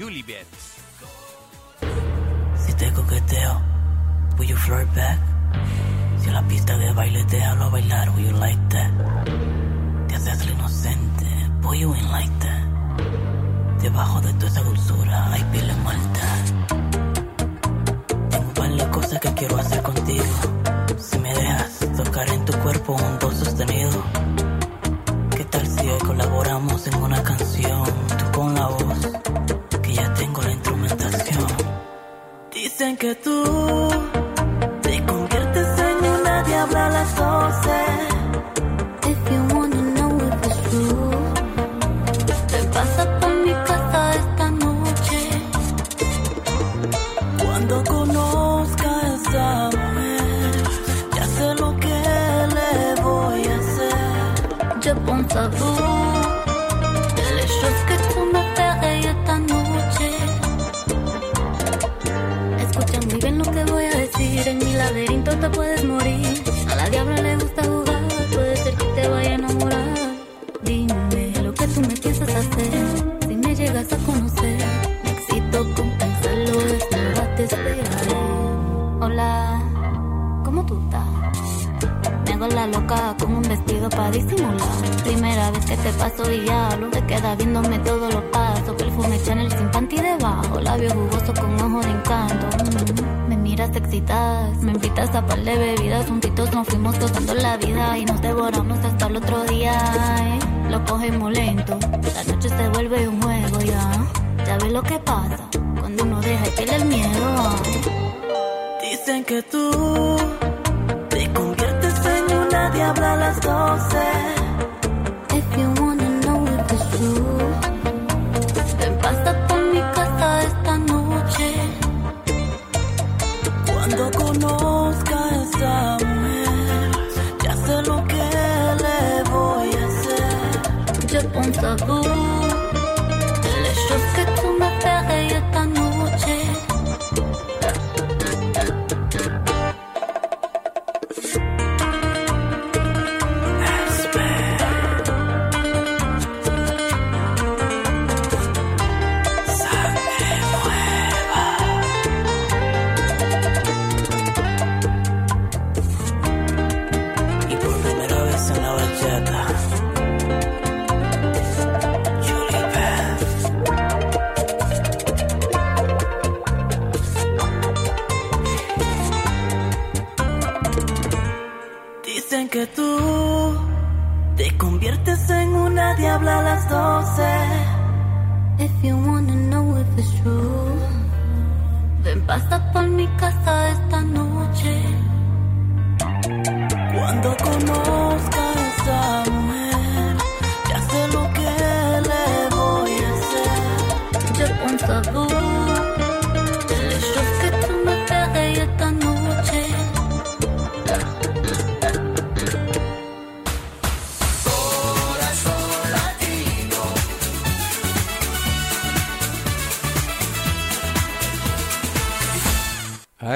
Speaker 12: Si te coqueteo, will you flirt back? Si en la pista de baile te hablo a bailar, will you like that? Te haces la inocente, boy you ain't like that. Debajo de toda esa dulzura hay piel en maldad. Tengo un par de cosas que quiero hacer contigo. Si me dejas tocar en tu cuerpo un do sostenido. ¿Qué tal si hoy colaboramos en una canción? Tú con la voz, que ya tengo la instrumentación. Dicen que tú te conviertes en una diabla a las 12.
Speaker 11: If you wanna know if it's true, te pasas por mi casa esta noche.
Speaker 12: Cuando conozca a esa mujer, ya sé lo que le voy a hacer.
Speaker 11: Je pense à vous, les choses que tú me ferais esta noche. Escucha muy bien lo que voy a decir. En mi laberinto te puedes morir. A la diabla le gusta jugar, puede ser que te vaya a enamorar. Dime lo que tú me piensas hacer. Si me llegas a conocer, me excito con pensarlo. Esta hora te esperaré. Hola, ¿cómo tú estás? Me hago la loca con un vestido para disimular. Primera vez que te paso y ya lo te queda viéndome todos los pasos. Perfume Chanel sin panty debajo, labio jugoso con ojo de encanto. Me miras excitada, me invitas a par de bebidas. Juntitos nos fuimos gozando la vida y nos devoramos hasta el otro día. Lo cogemos lento, la noche se vuelve un juego ya. Ya ves lo que pasa cuando uno deja y pierde el miedo.
Speaker 12: Dicen que tú te conviertes en una diabla a las 12.
Speaker 11: If you wanna know if it's true, ven pasa por mi casa esta noche.
Speaker 12: Cuando conozca a esa mujer, ya sé lo que le voy a hacer.
Speaker 11: Je pense à vous, les choses que tú me ferais esta noche.
Speaker 12: Y por primera vez en la bachata, Julie Beth. Dicen que tú te conviertes en una diabla a las 12.
Speaker 11: If you wanna know if it's true, ven pasa por mi casa esta noche.
Speaker 12: Cuando conozca a esa mujer, ya sé lo que le voy a hacer.
Speaker 11: Je pense à vous,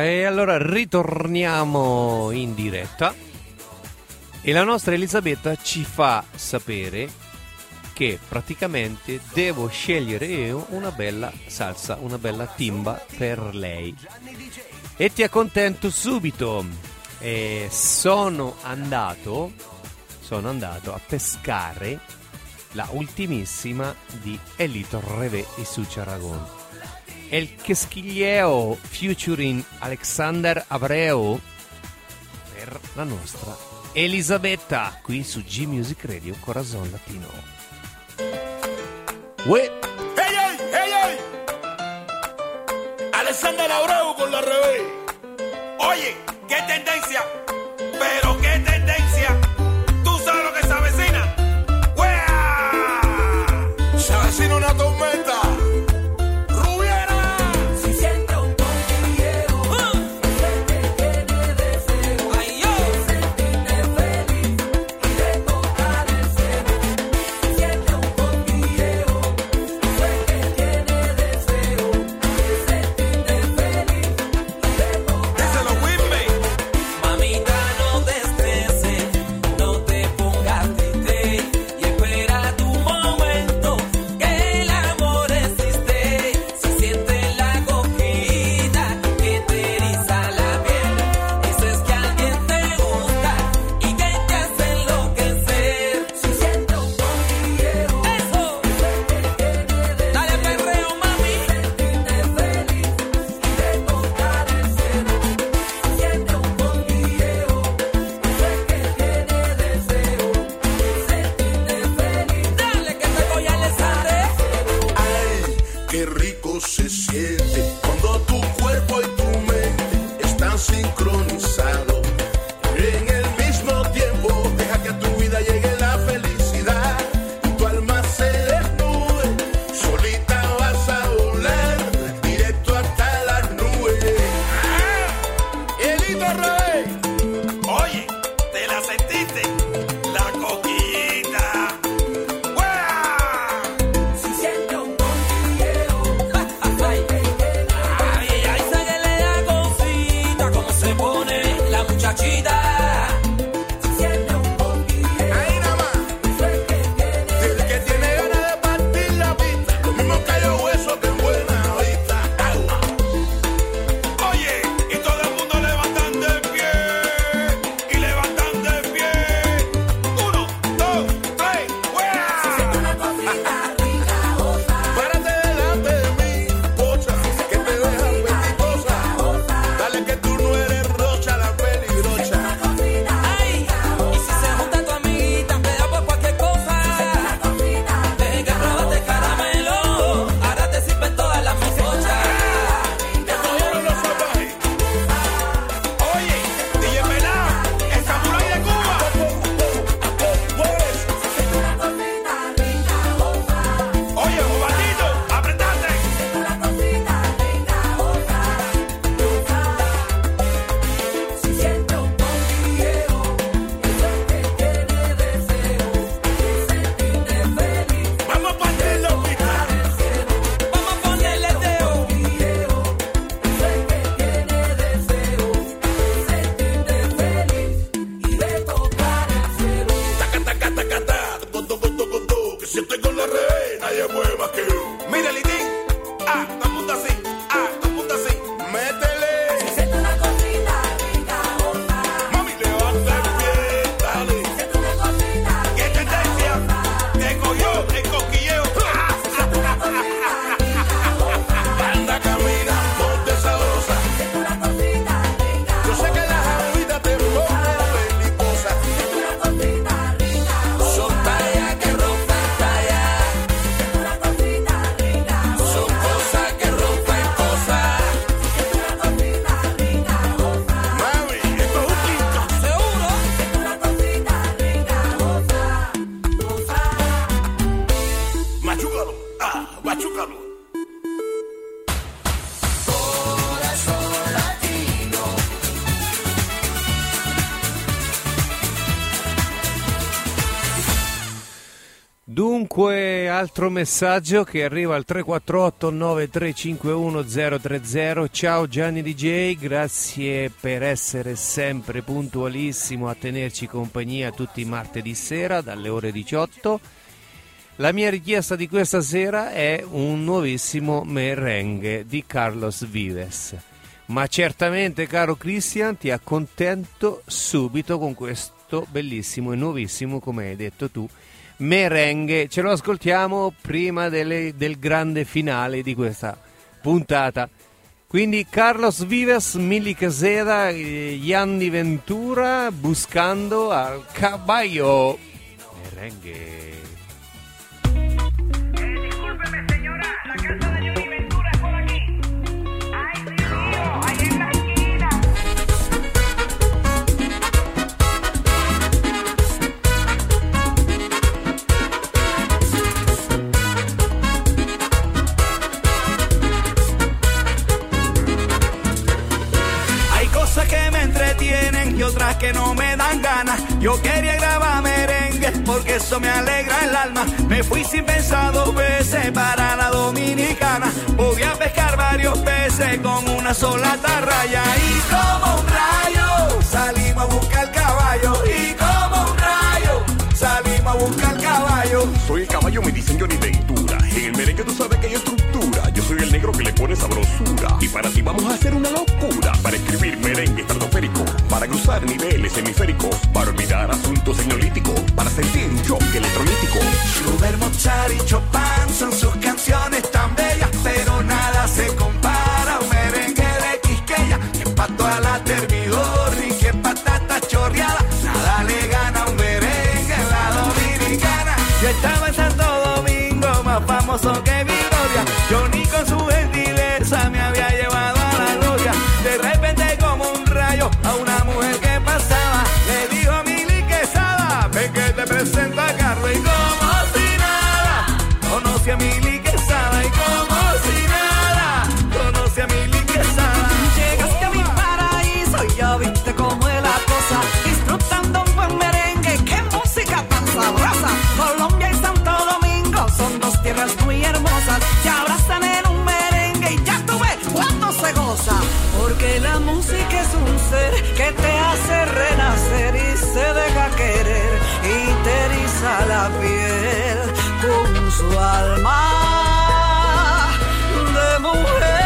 Speaker 2: e allora ritorniamo in diretta e la nostra Elisabetta ci fa sapere che praticamente devo scegliere io una bella salsa, una bella timba per lei. E ti accontento subito. Sono andato a pescare la ultimissima di Elito Reve y Sucha Aragon. El Quesquilleo featuring Alexander Abreu per la nostra Elisabetta qui su G Music Radio Corazon Latino.
Speaker 13: ¡Hey, hey! Alexander Abreu con la revés. Oye, qué tendencia, pero qué tendencia. Tú sabes lo que se avecina. ¡Wea! Se avecina una tormenta. Rubiera.
Speaker 1: Si siente un cosquilleo, sé que tiene deseo. Ay, yo. Sentirte feliz y de tocar el cielo. Si siente un cosquilleo, sé que tiene deseo. Sentirte feliz y de tocar.
Speaker 13: Díselo, Wimbe.
Speaker 1: Mamita, no te estreses, no te pongas triste y espera tu momento, que el amor existe. Si sientes la cosquillita que te eriza la piel, eso es que alguien te gusta y que te hace enloquecer. Si sientes un cosquilleo, eso, dale perreo, mami. Sentirte feliz y de tocar el cielo. Si sientes un cosquilleo, sé que tiene deseo. Sentirte feliz, dale que te voy a lesar.
Speaker 13: Ay, qué rico se siente cuando tu cuerpo y tu mente están sincronizados. En el mismo tiempo, deja que a tu vida llegue la felicidad. Tu alma se desnude, solita vas a volar directo hasta las nubes. Elito Rey, oye, te la sentiste, la coquillita. ¡Wea!
Speaker 1: Si siente un cosquilleo, ay, se que le da cosita, como se pone la muchachita. Si siente un cosquilleo,
Speaker 13: Ahí nada más.
Speaker 1: sé que tiene
Speaker 13: El que tiene ganas de partir la pista, lo mismo que hay hueso que en buena vista. Agua. Oye, y todo el mundo levantan de pie, y levantan de pie. 1, 2, 3, ¡wea!
Speaker 1: una cosita ricaosa.
Speaker 13: Párate delante de mí, pocha, que te dejan venticosa. Dale que tú no eres rocha, la peligrocha.
Speaker 1: Ay, y si se junta tu amiguita, pelea por cualquier cosa. Dejen que probaste caramelo, ahora te sirven todas las mozochas.
Speaker 13: Te cogieron los salvajes. Oye, DJ Pelao, el samurái de Cuba. Oye, Jubatito, apretate.
Speaker 1: Si siente un cosquilleo, eso es que tiene deseo. Sentirte feliz,
Speaker 13: Vamos a partir la pista.
Speaker 1: vamos a ponerle dedo. Eso es que tiene deseo. Sentirte feliz y de tocar el cielo.
Speaker 13: Taca, taca, taca, taca, que si estoy con la rey, nadie mueve más que yo. Mira, Litín, todo el mundo así, todo el mundo así. Métele.
Speaker 1: Si siente una cosita ricaosa,
Speaker 13: Mami, levanta el pie, dale.
Speaker 1: siente una cosita
Speaker 13: ¿Qué tendencia? Te cogió el cosquilleo. Anda, camina, ponte sabrosa. Yo sé que las aguitas te ponen peligrosa. Son talla que rompen talla.
Speaker 2: Dunque, altro messaggio che arriva al 348 9351 030. Ciao Gianni DJ, grazie per essere sempre puntualissimo a tenerci compagnia tutti i martedì sera dalle ore 18. La mia richiesta di questa sera è un nuovissimo merengue di Carlos Vives. Ma certamente, caro Christian, ti accontento subito con questo bellissimo e nuovissimo, come hai detto tu, merengue. Ce lo ascoltiamo prima del grande finale di questa puntata. Quindi Carlos Vives, Mili Caseda, Gianni Ventura, Buscando al Caballo. Merengue.
Speaker 6: Que me entretienen y otras que no me dan ganas. Yo quería grabar merengue porque eso me alegra el alma. Me fui sin pensar 2 veces para la Dominicana. Podía pescar varios peces con una sola atarraya. Y como un rayo salimos a buscar el caballo. Y como un rayo salimos a buscar el caballo.
Speaker 14: Soy el caballo, me dicen Johnny Ventura. En el merengue tú sabes que hay estructura. Yo soy el negro que le pone sabrosura. Y para ti vamos a hacer una locura. Para escribir merengue estratosférico. Para cruzar niveles hemisféricos. Para olvidar asuntos tecnolíticos. Para sentir un choque electrolítico.
Speaker 6: Schubert, Mozart y Chopin son sus canciones tan bellas. Pero nada se compara a un merengue de Quisqueya. Que pa' toda la termidor y que patata chorreada. Nada le gana a un merengue en la Dominicana. Yo estaba en Santo Domingo, más famoso que Victoria. Johnny con su gentileza me había llevado a la gloria. De repente como un rayo a una mujer que pasaba, le dijo a Mili Quesada, ven que te presento a Carlos. Y como si nada, conocí a Mili Quesada. Y como si nada, conocí a Mili Quesada.
Speaker 15: Llegaste a mi paraíso y ya viste cómo es la cosa. Disfrutando un buen merengue, qué música tan sabrosa. Colombia y Santo Domingo son 2 tierras muy hermosas. Se abrazan en un merengue y ya tú ves cuánto se goza. Porque la música es un ser que te hace renacer y se deja querer y te eriza la piel con su alma de mujer.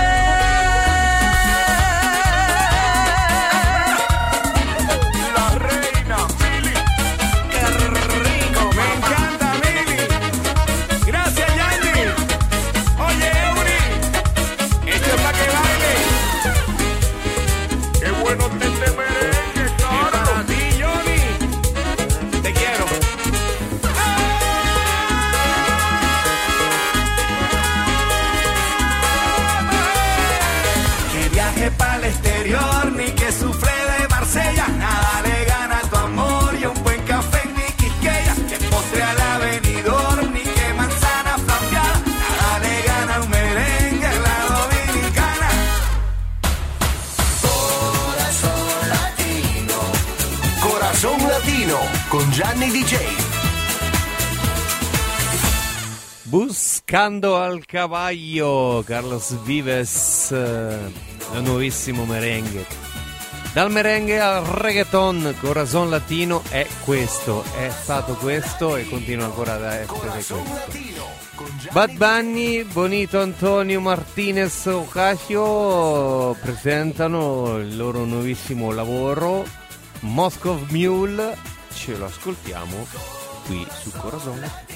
Speaker 6: Para el exterior, ni que sufre de Marsella. Nada le gana a tu amor y un buen café ni Quisqueya. Que postre al avenidor, ni que manzana flambeada. Nada le gana a un merengue en la Dominicana.
Speaker 5: Corazón Latino. Corazón Latino con Gianni DJ.
Speaker 2: Buscando al Caballo, Carlos Vives, il nuovissimo merengue. Dal merengue al reggaeton, Corazon Latino è questo, è stato questo e continua ancora ad essere questo. Bad Bunny, Bonito Antonio Martinez Ocasio presentano il loro nuovissimo lavoro, Moscow Mule, ce lo ascoltiamo qui su Corazon Latino.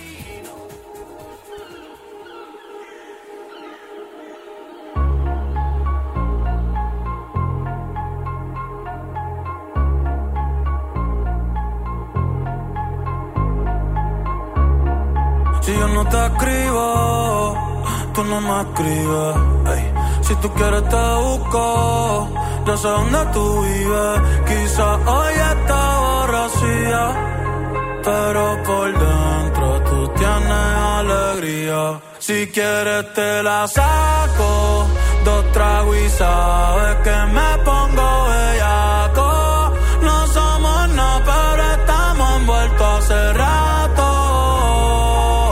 Speaker 16: Si yo no te escribo, tú no me escribes. Ey. Si tú quieres te busco, yo sé dónde tú vives. Quizás hoy está borracía, pero por dentro tú tienes alegría. Si quieres te la saco, 2 tragos y sabes que me pongo bellaco. No somos nada, pero estamos envueltos hace rato.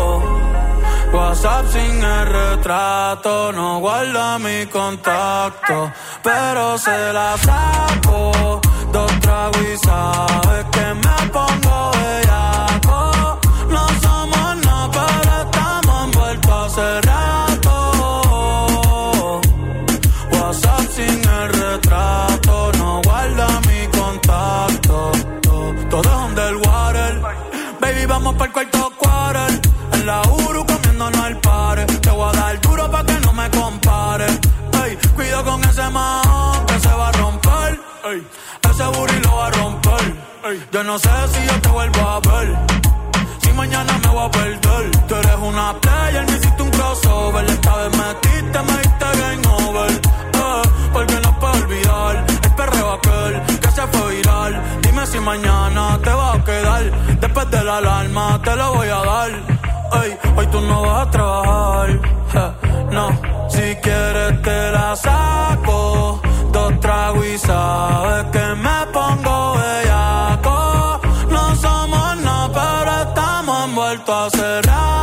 Speaker 16: WhatsApp sin el retrato, no guarda mi contacto, pero se la saco. 2 tragos y sabes que me pongo bellaco. No somos nada, pero estamos envueltos hace rato. WhatsApp sin el retrato, no guarda mi contacto. Todo es underwater. Baby, vamos pa'l cuarto quarter. En la Uru comiéndonos el pare. Te voy a dar duro pa' que no me compare. Ey, cuido con ese man que se va a romper. Ey, ese booty lo va a romper. Ey, yo no sé si yo te vuelvo a ver. Si mañana me voy a perder. Tú eres una player, me hiciste un crossover. Esta vez me diste game over. Porque no puedo olvidar el perreo aquel que se fue viral. Dime si mañana te vas a quedar. Después de la alarma te lo voy a dar. Ey, hoy tú no vas a trabajar. No, si quieres te la saco. 2 tragos y sabes que me pongo bellaco. No somos nada, pero estamos envueltos hace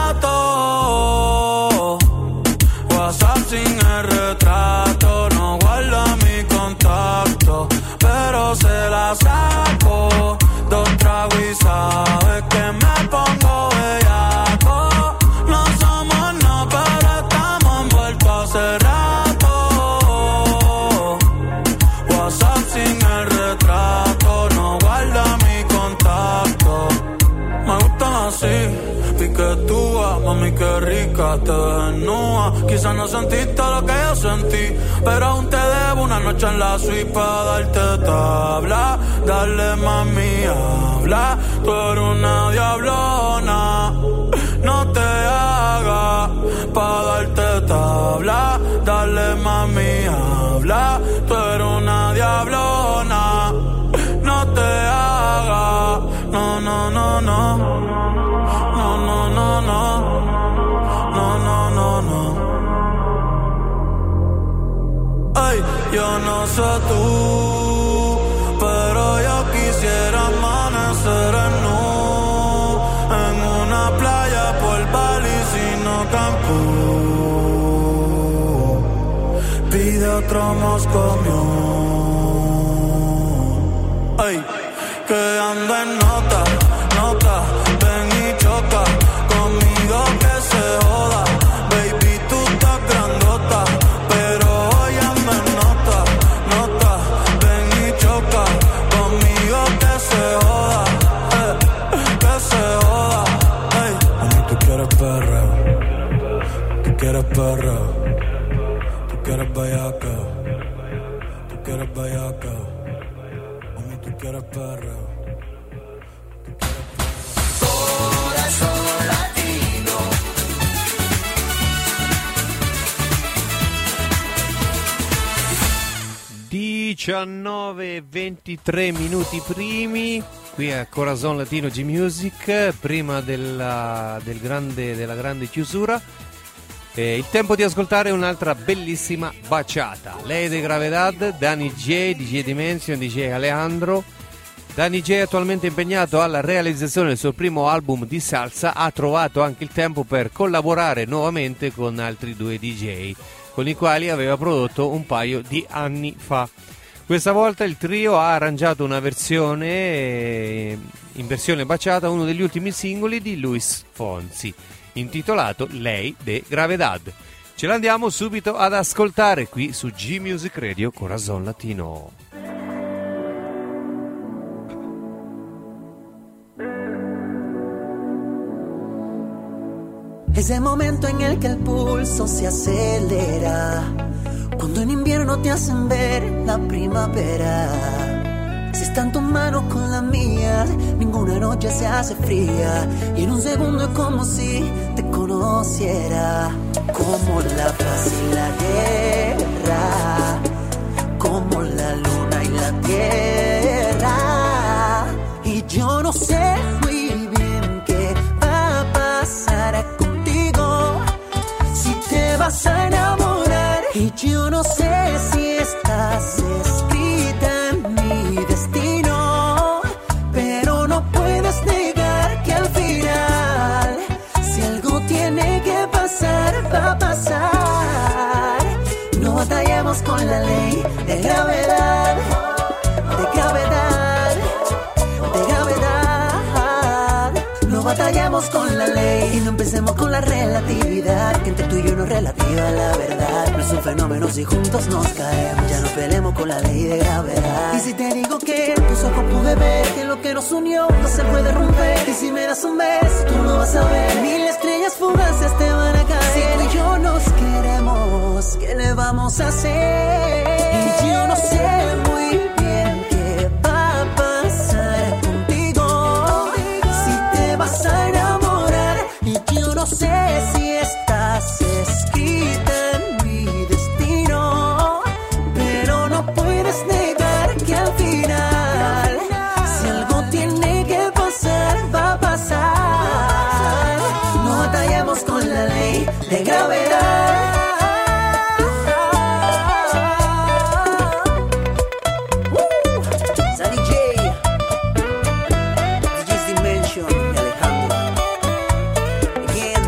Speaker 16: rato. WhatsApp sin el retrato, no guarda mi contacto, pero se la saco. 2 tragos y sabes que me pongo bellaco. No somos nada, pero estamos envueltos hace rato. WhatsApp sin el retrato, no guarda mi contacto. Me gustan así, piquetúa, mami qué rica te desnuda. Quizás no sentiste lo que yo sentí, pero aún te debo una noche en la suite para darte tabla. Dale mami, habla, tú eres una diablona. No te hagas para darte tabla. Dale mami, habla, tú eres una diablona. No te hagas, no, no, no, no. No, no, no, no. No, no, no, no. Ay, yo no sé tú, pero yo quisiera amanecer en una playa por Bali, sino Cancún. Pide otro Moscow Mule. Ay, que ando en nota, nota. Ven y choca conmigo que se joda. Baby, tú estás grandota, pero hoy ando en nota, nota. Ven y choca conmigo que se joda, que se joda. Hey. Mami, tú quieres perreo, tú quieres perreo, tú quieres bellaca, tú quieres bellaca. Mami, tú quieres perreo.
Speaker 1: Corazón latino.
Speaker 2: 19:23 minuti primi qui a Corazon Latino G-Music, prima della grande chiusura. Il tempo di ascoltare un'altra bellissima baciata. Lei de Gravedad, Danny J, DJ Dimension, DJ Alejandro. Danny J, attualmente impegnato alla realizzazione del suo primo album di salsa, ha trovato anche il tempo per collaborare nuovamente con altri 2 DJ con i quali aveva prodotto un paio di anni fa. Questa volta il trio ha arrangiato una versione in versione baciata, uno degli ultimi singoli di Luis Fonsi, intitolato Lei de Gravedad. Ce l'andiamo subito ad ascoltare qui su G-Music Radio Corazon Latino.
Speaker 17: Ese momento en el que el pulso se acelera, cuando en invierno te hacen ver la primavera. Si están tus manos con las mías, ninguna noche se hace fría, y en un segundo es como si te conociera. Como la paz y la guerra, como la luna y la tierra. Y yo no sé muy bien qué va a pasar contigo, si te vas a enamorar. Y yo no sé si estás escrita en mi destino, pero no puedes negar que al final, si algo tiene que pasar, va a pasar. No batallemos con la ley de gravedad, de gravedad, de gravedad. No batallemos con la ley y no empecemos con la relatividad, que entre tú y yo no es relativa la verdad. No es un fenómeno si juntos nos caemos. Ya no peleemos con la ley de gravedad. Y si te digo que en tus ojos pude ver que lo que nos unió no se puede romper, y si me das un beso tú no vas a ver 1000 estrellas fugaces te van a caer. Si tú y yo nos queremos, ¿qué le vamos a hacer? Y yo no sé muy bien qué va a pasar contigo, si te vas a enamorar. Y yo no sé si estás escrita en mi destino, pero no puedes negar que al final, si algo tiene que pasar, va a pasar. No batallemos con la ley de gravedad. Sandy J, DJ's Dimension y Alejandro. Again.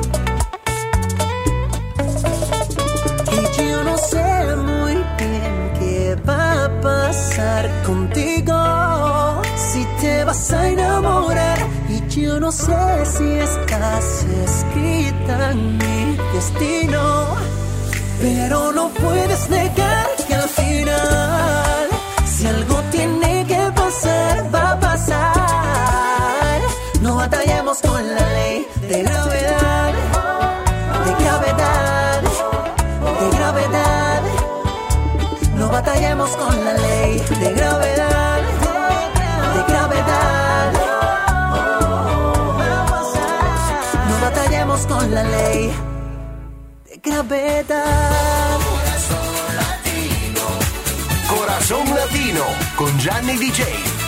Speaker 17: Y yo no sé muy bien qué va a pasar contigo, si te vas a enamorar. Y yo no sé si estás escrita en mi destino, pero no puedes negar que al final, si algo tiene que pasar, va a pasar. No batallemos con la ley de gravedad, de gravedad, de gravedad. No batallemos con la ley de gravedad, de gravedad. No batallemos con la ley de gravedad.
Speaker 5: Corazon Latino con Gianni DJ.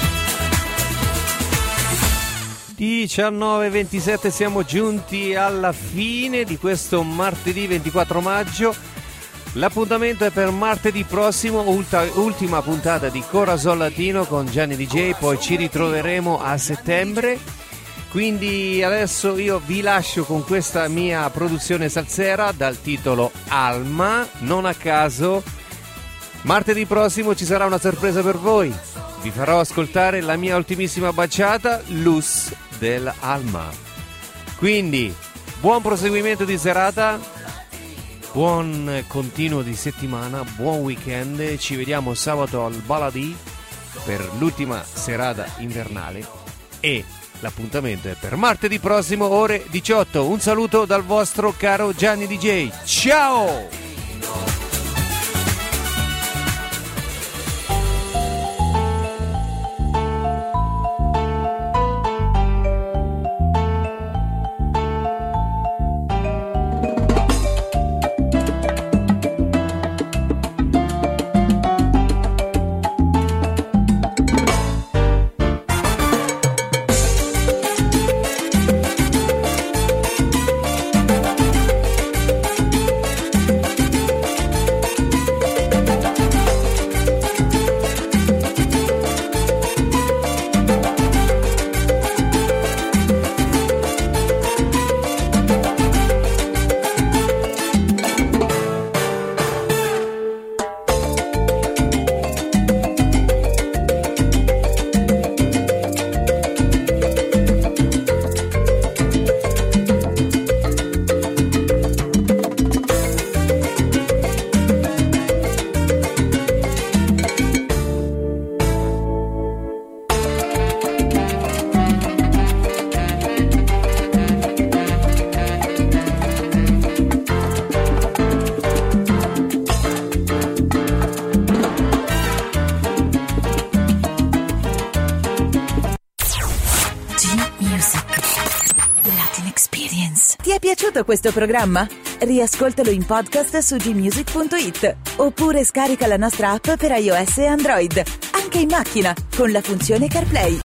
Speaker 2: 19:27, siamo giunti alla fine di questo martedì 24 maggio. L'appuntamento è per martedì prossimo, ultima puntata di Corazon Latino con Gianni DJ, poi ci ritroveremo a settembre. Quindi adesso io vi lascio con questa mia produzione salsera dal titolo Alma. Non a caso martedì prossimo ci sarà una sorpresa per voi. Vi farò ascoltare la mia ultimissima baciata, Luz dell'Alma. Quindi buon proseguimento di serata, buon continuo di settimana, buon weekend. Ci vediamo sabato al Baladì per l'ultima serata invernale e l'appuntamento è per martedì prossimo ore 18. Un saluto dal vostro caro Gianni DJ. Ciao!
Speaker 18: Ti è piaciuto questo programma? Riascoltalo in podcast su gmusic.it oppure scarica la nostra app per iOS e Android, anche in macchina con la funzione CarPlay.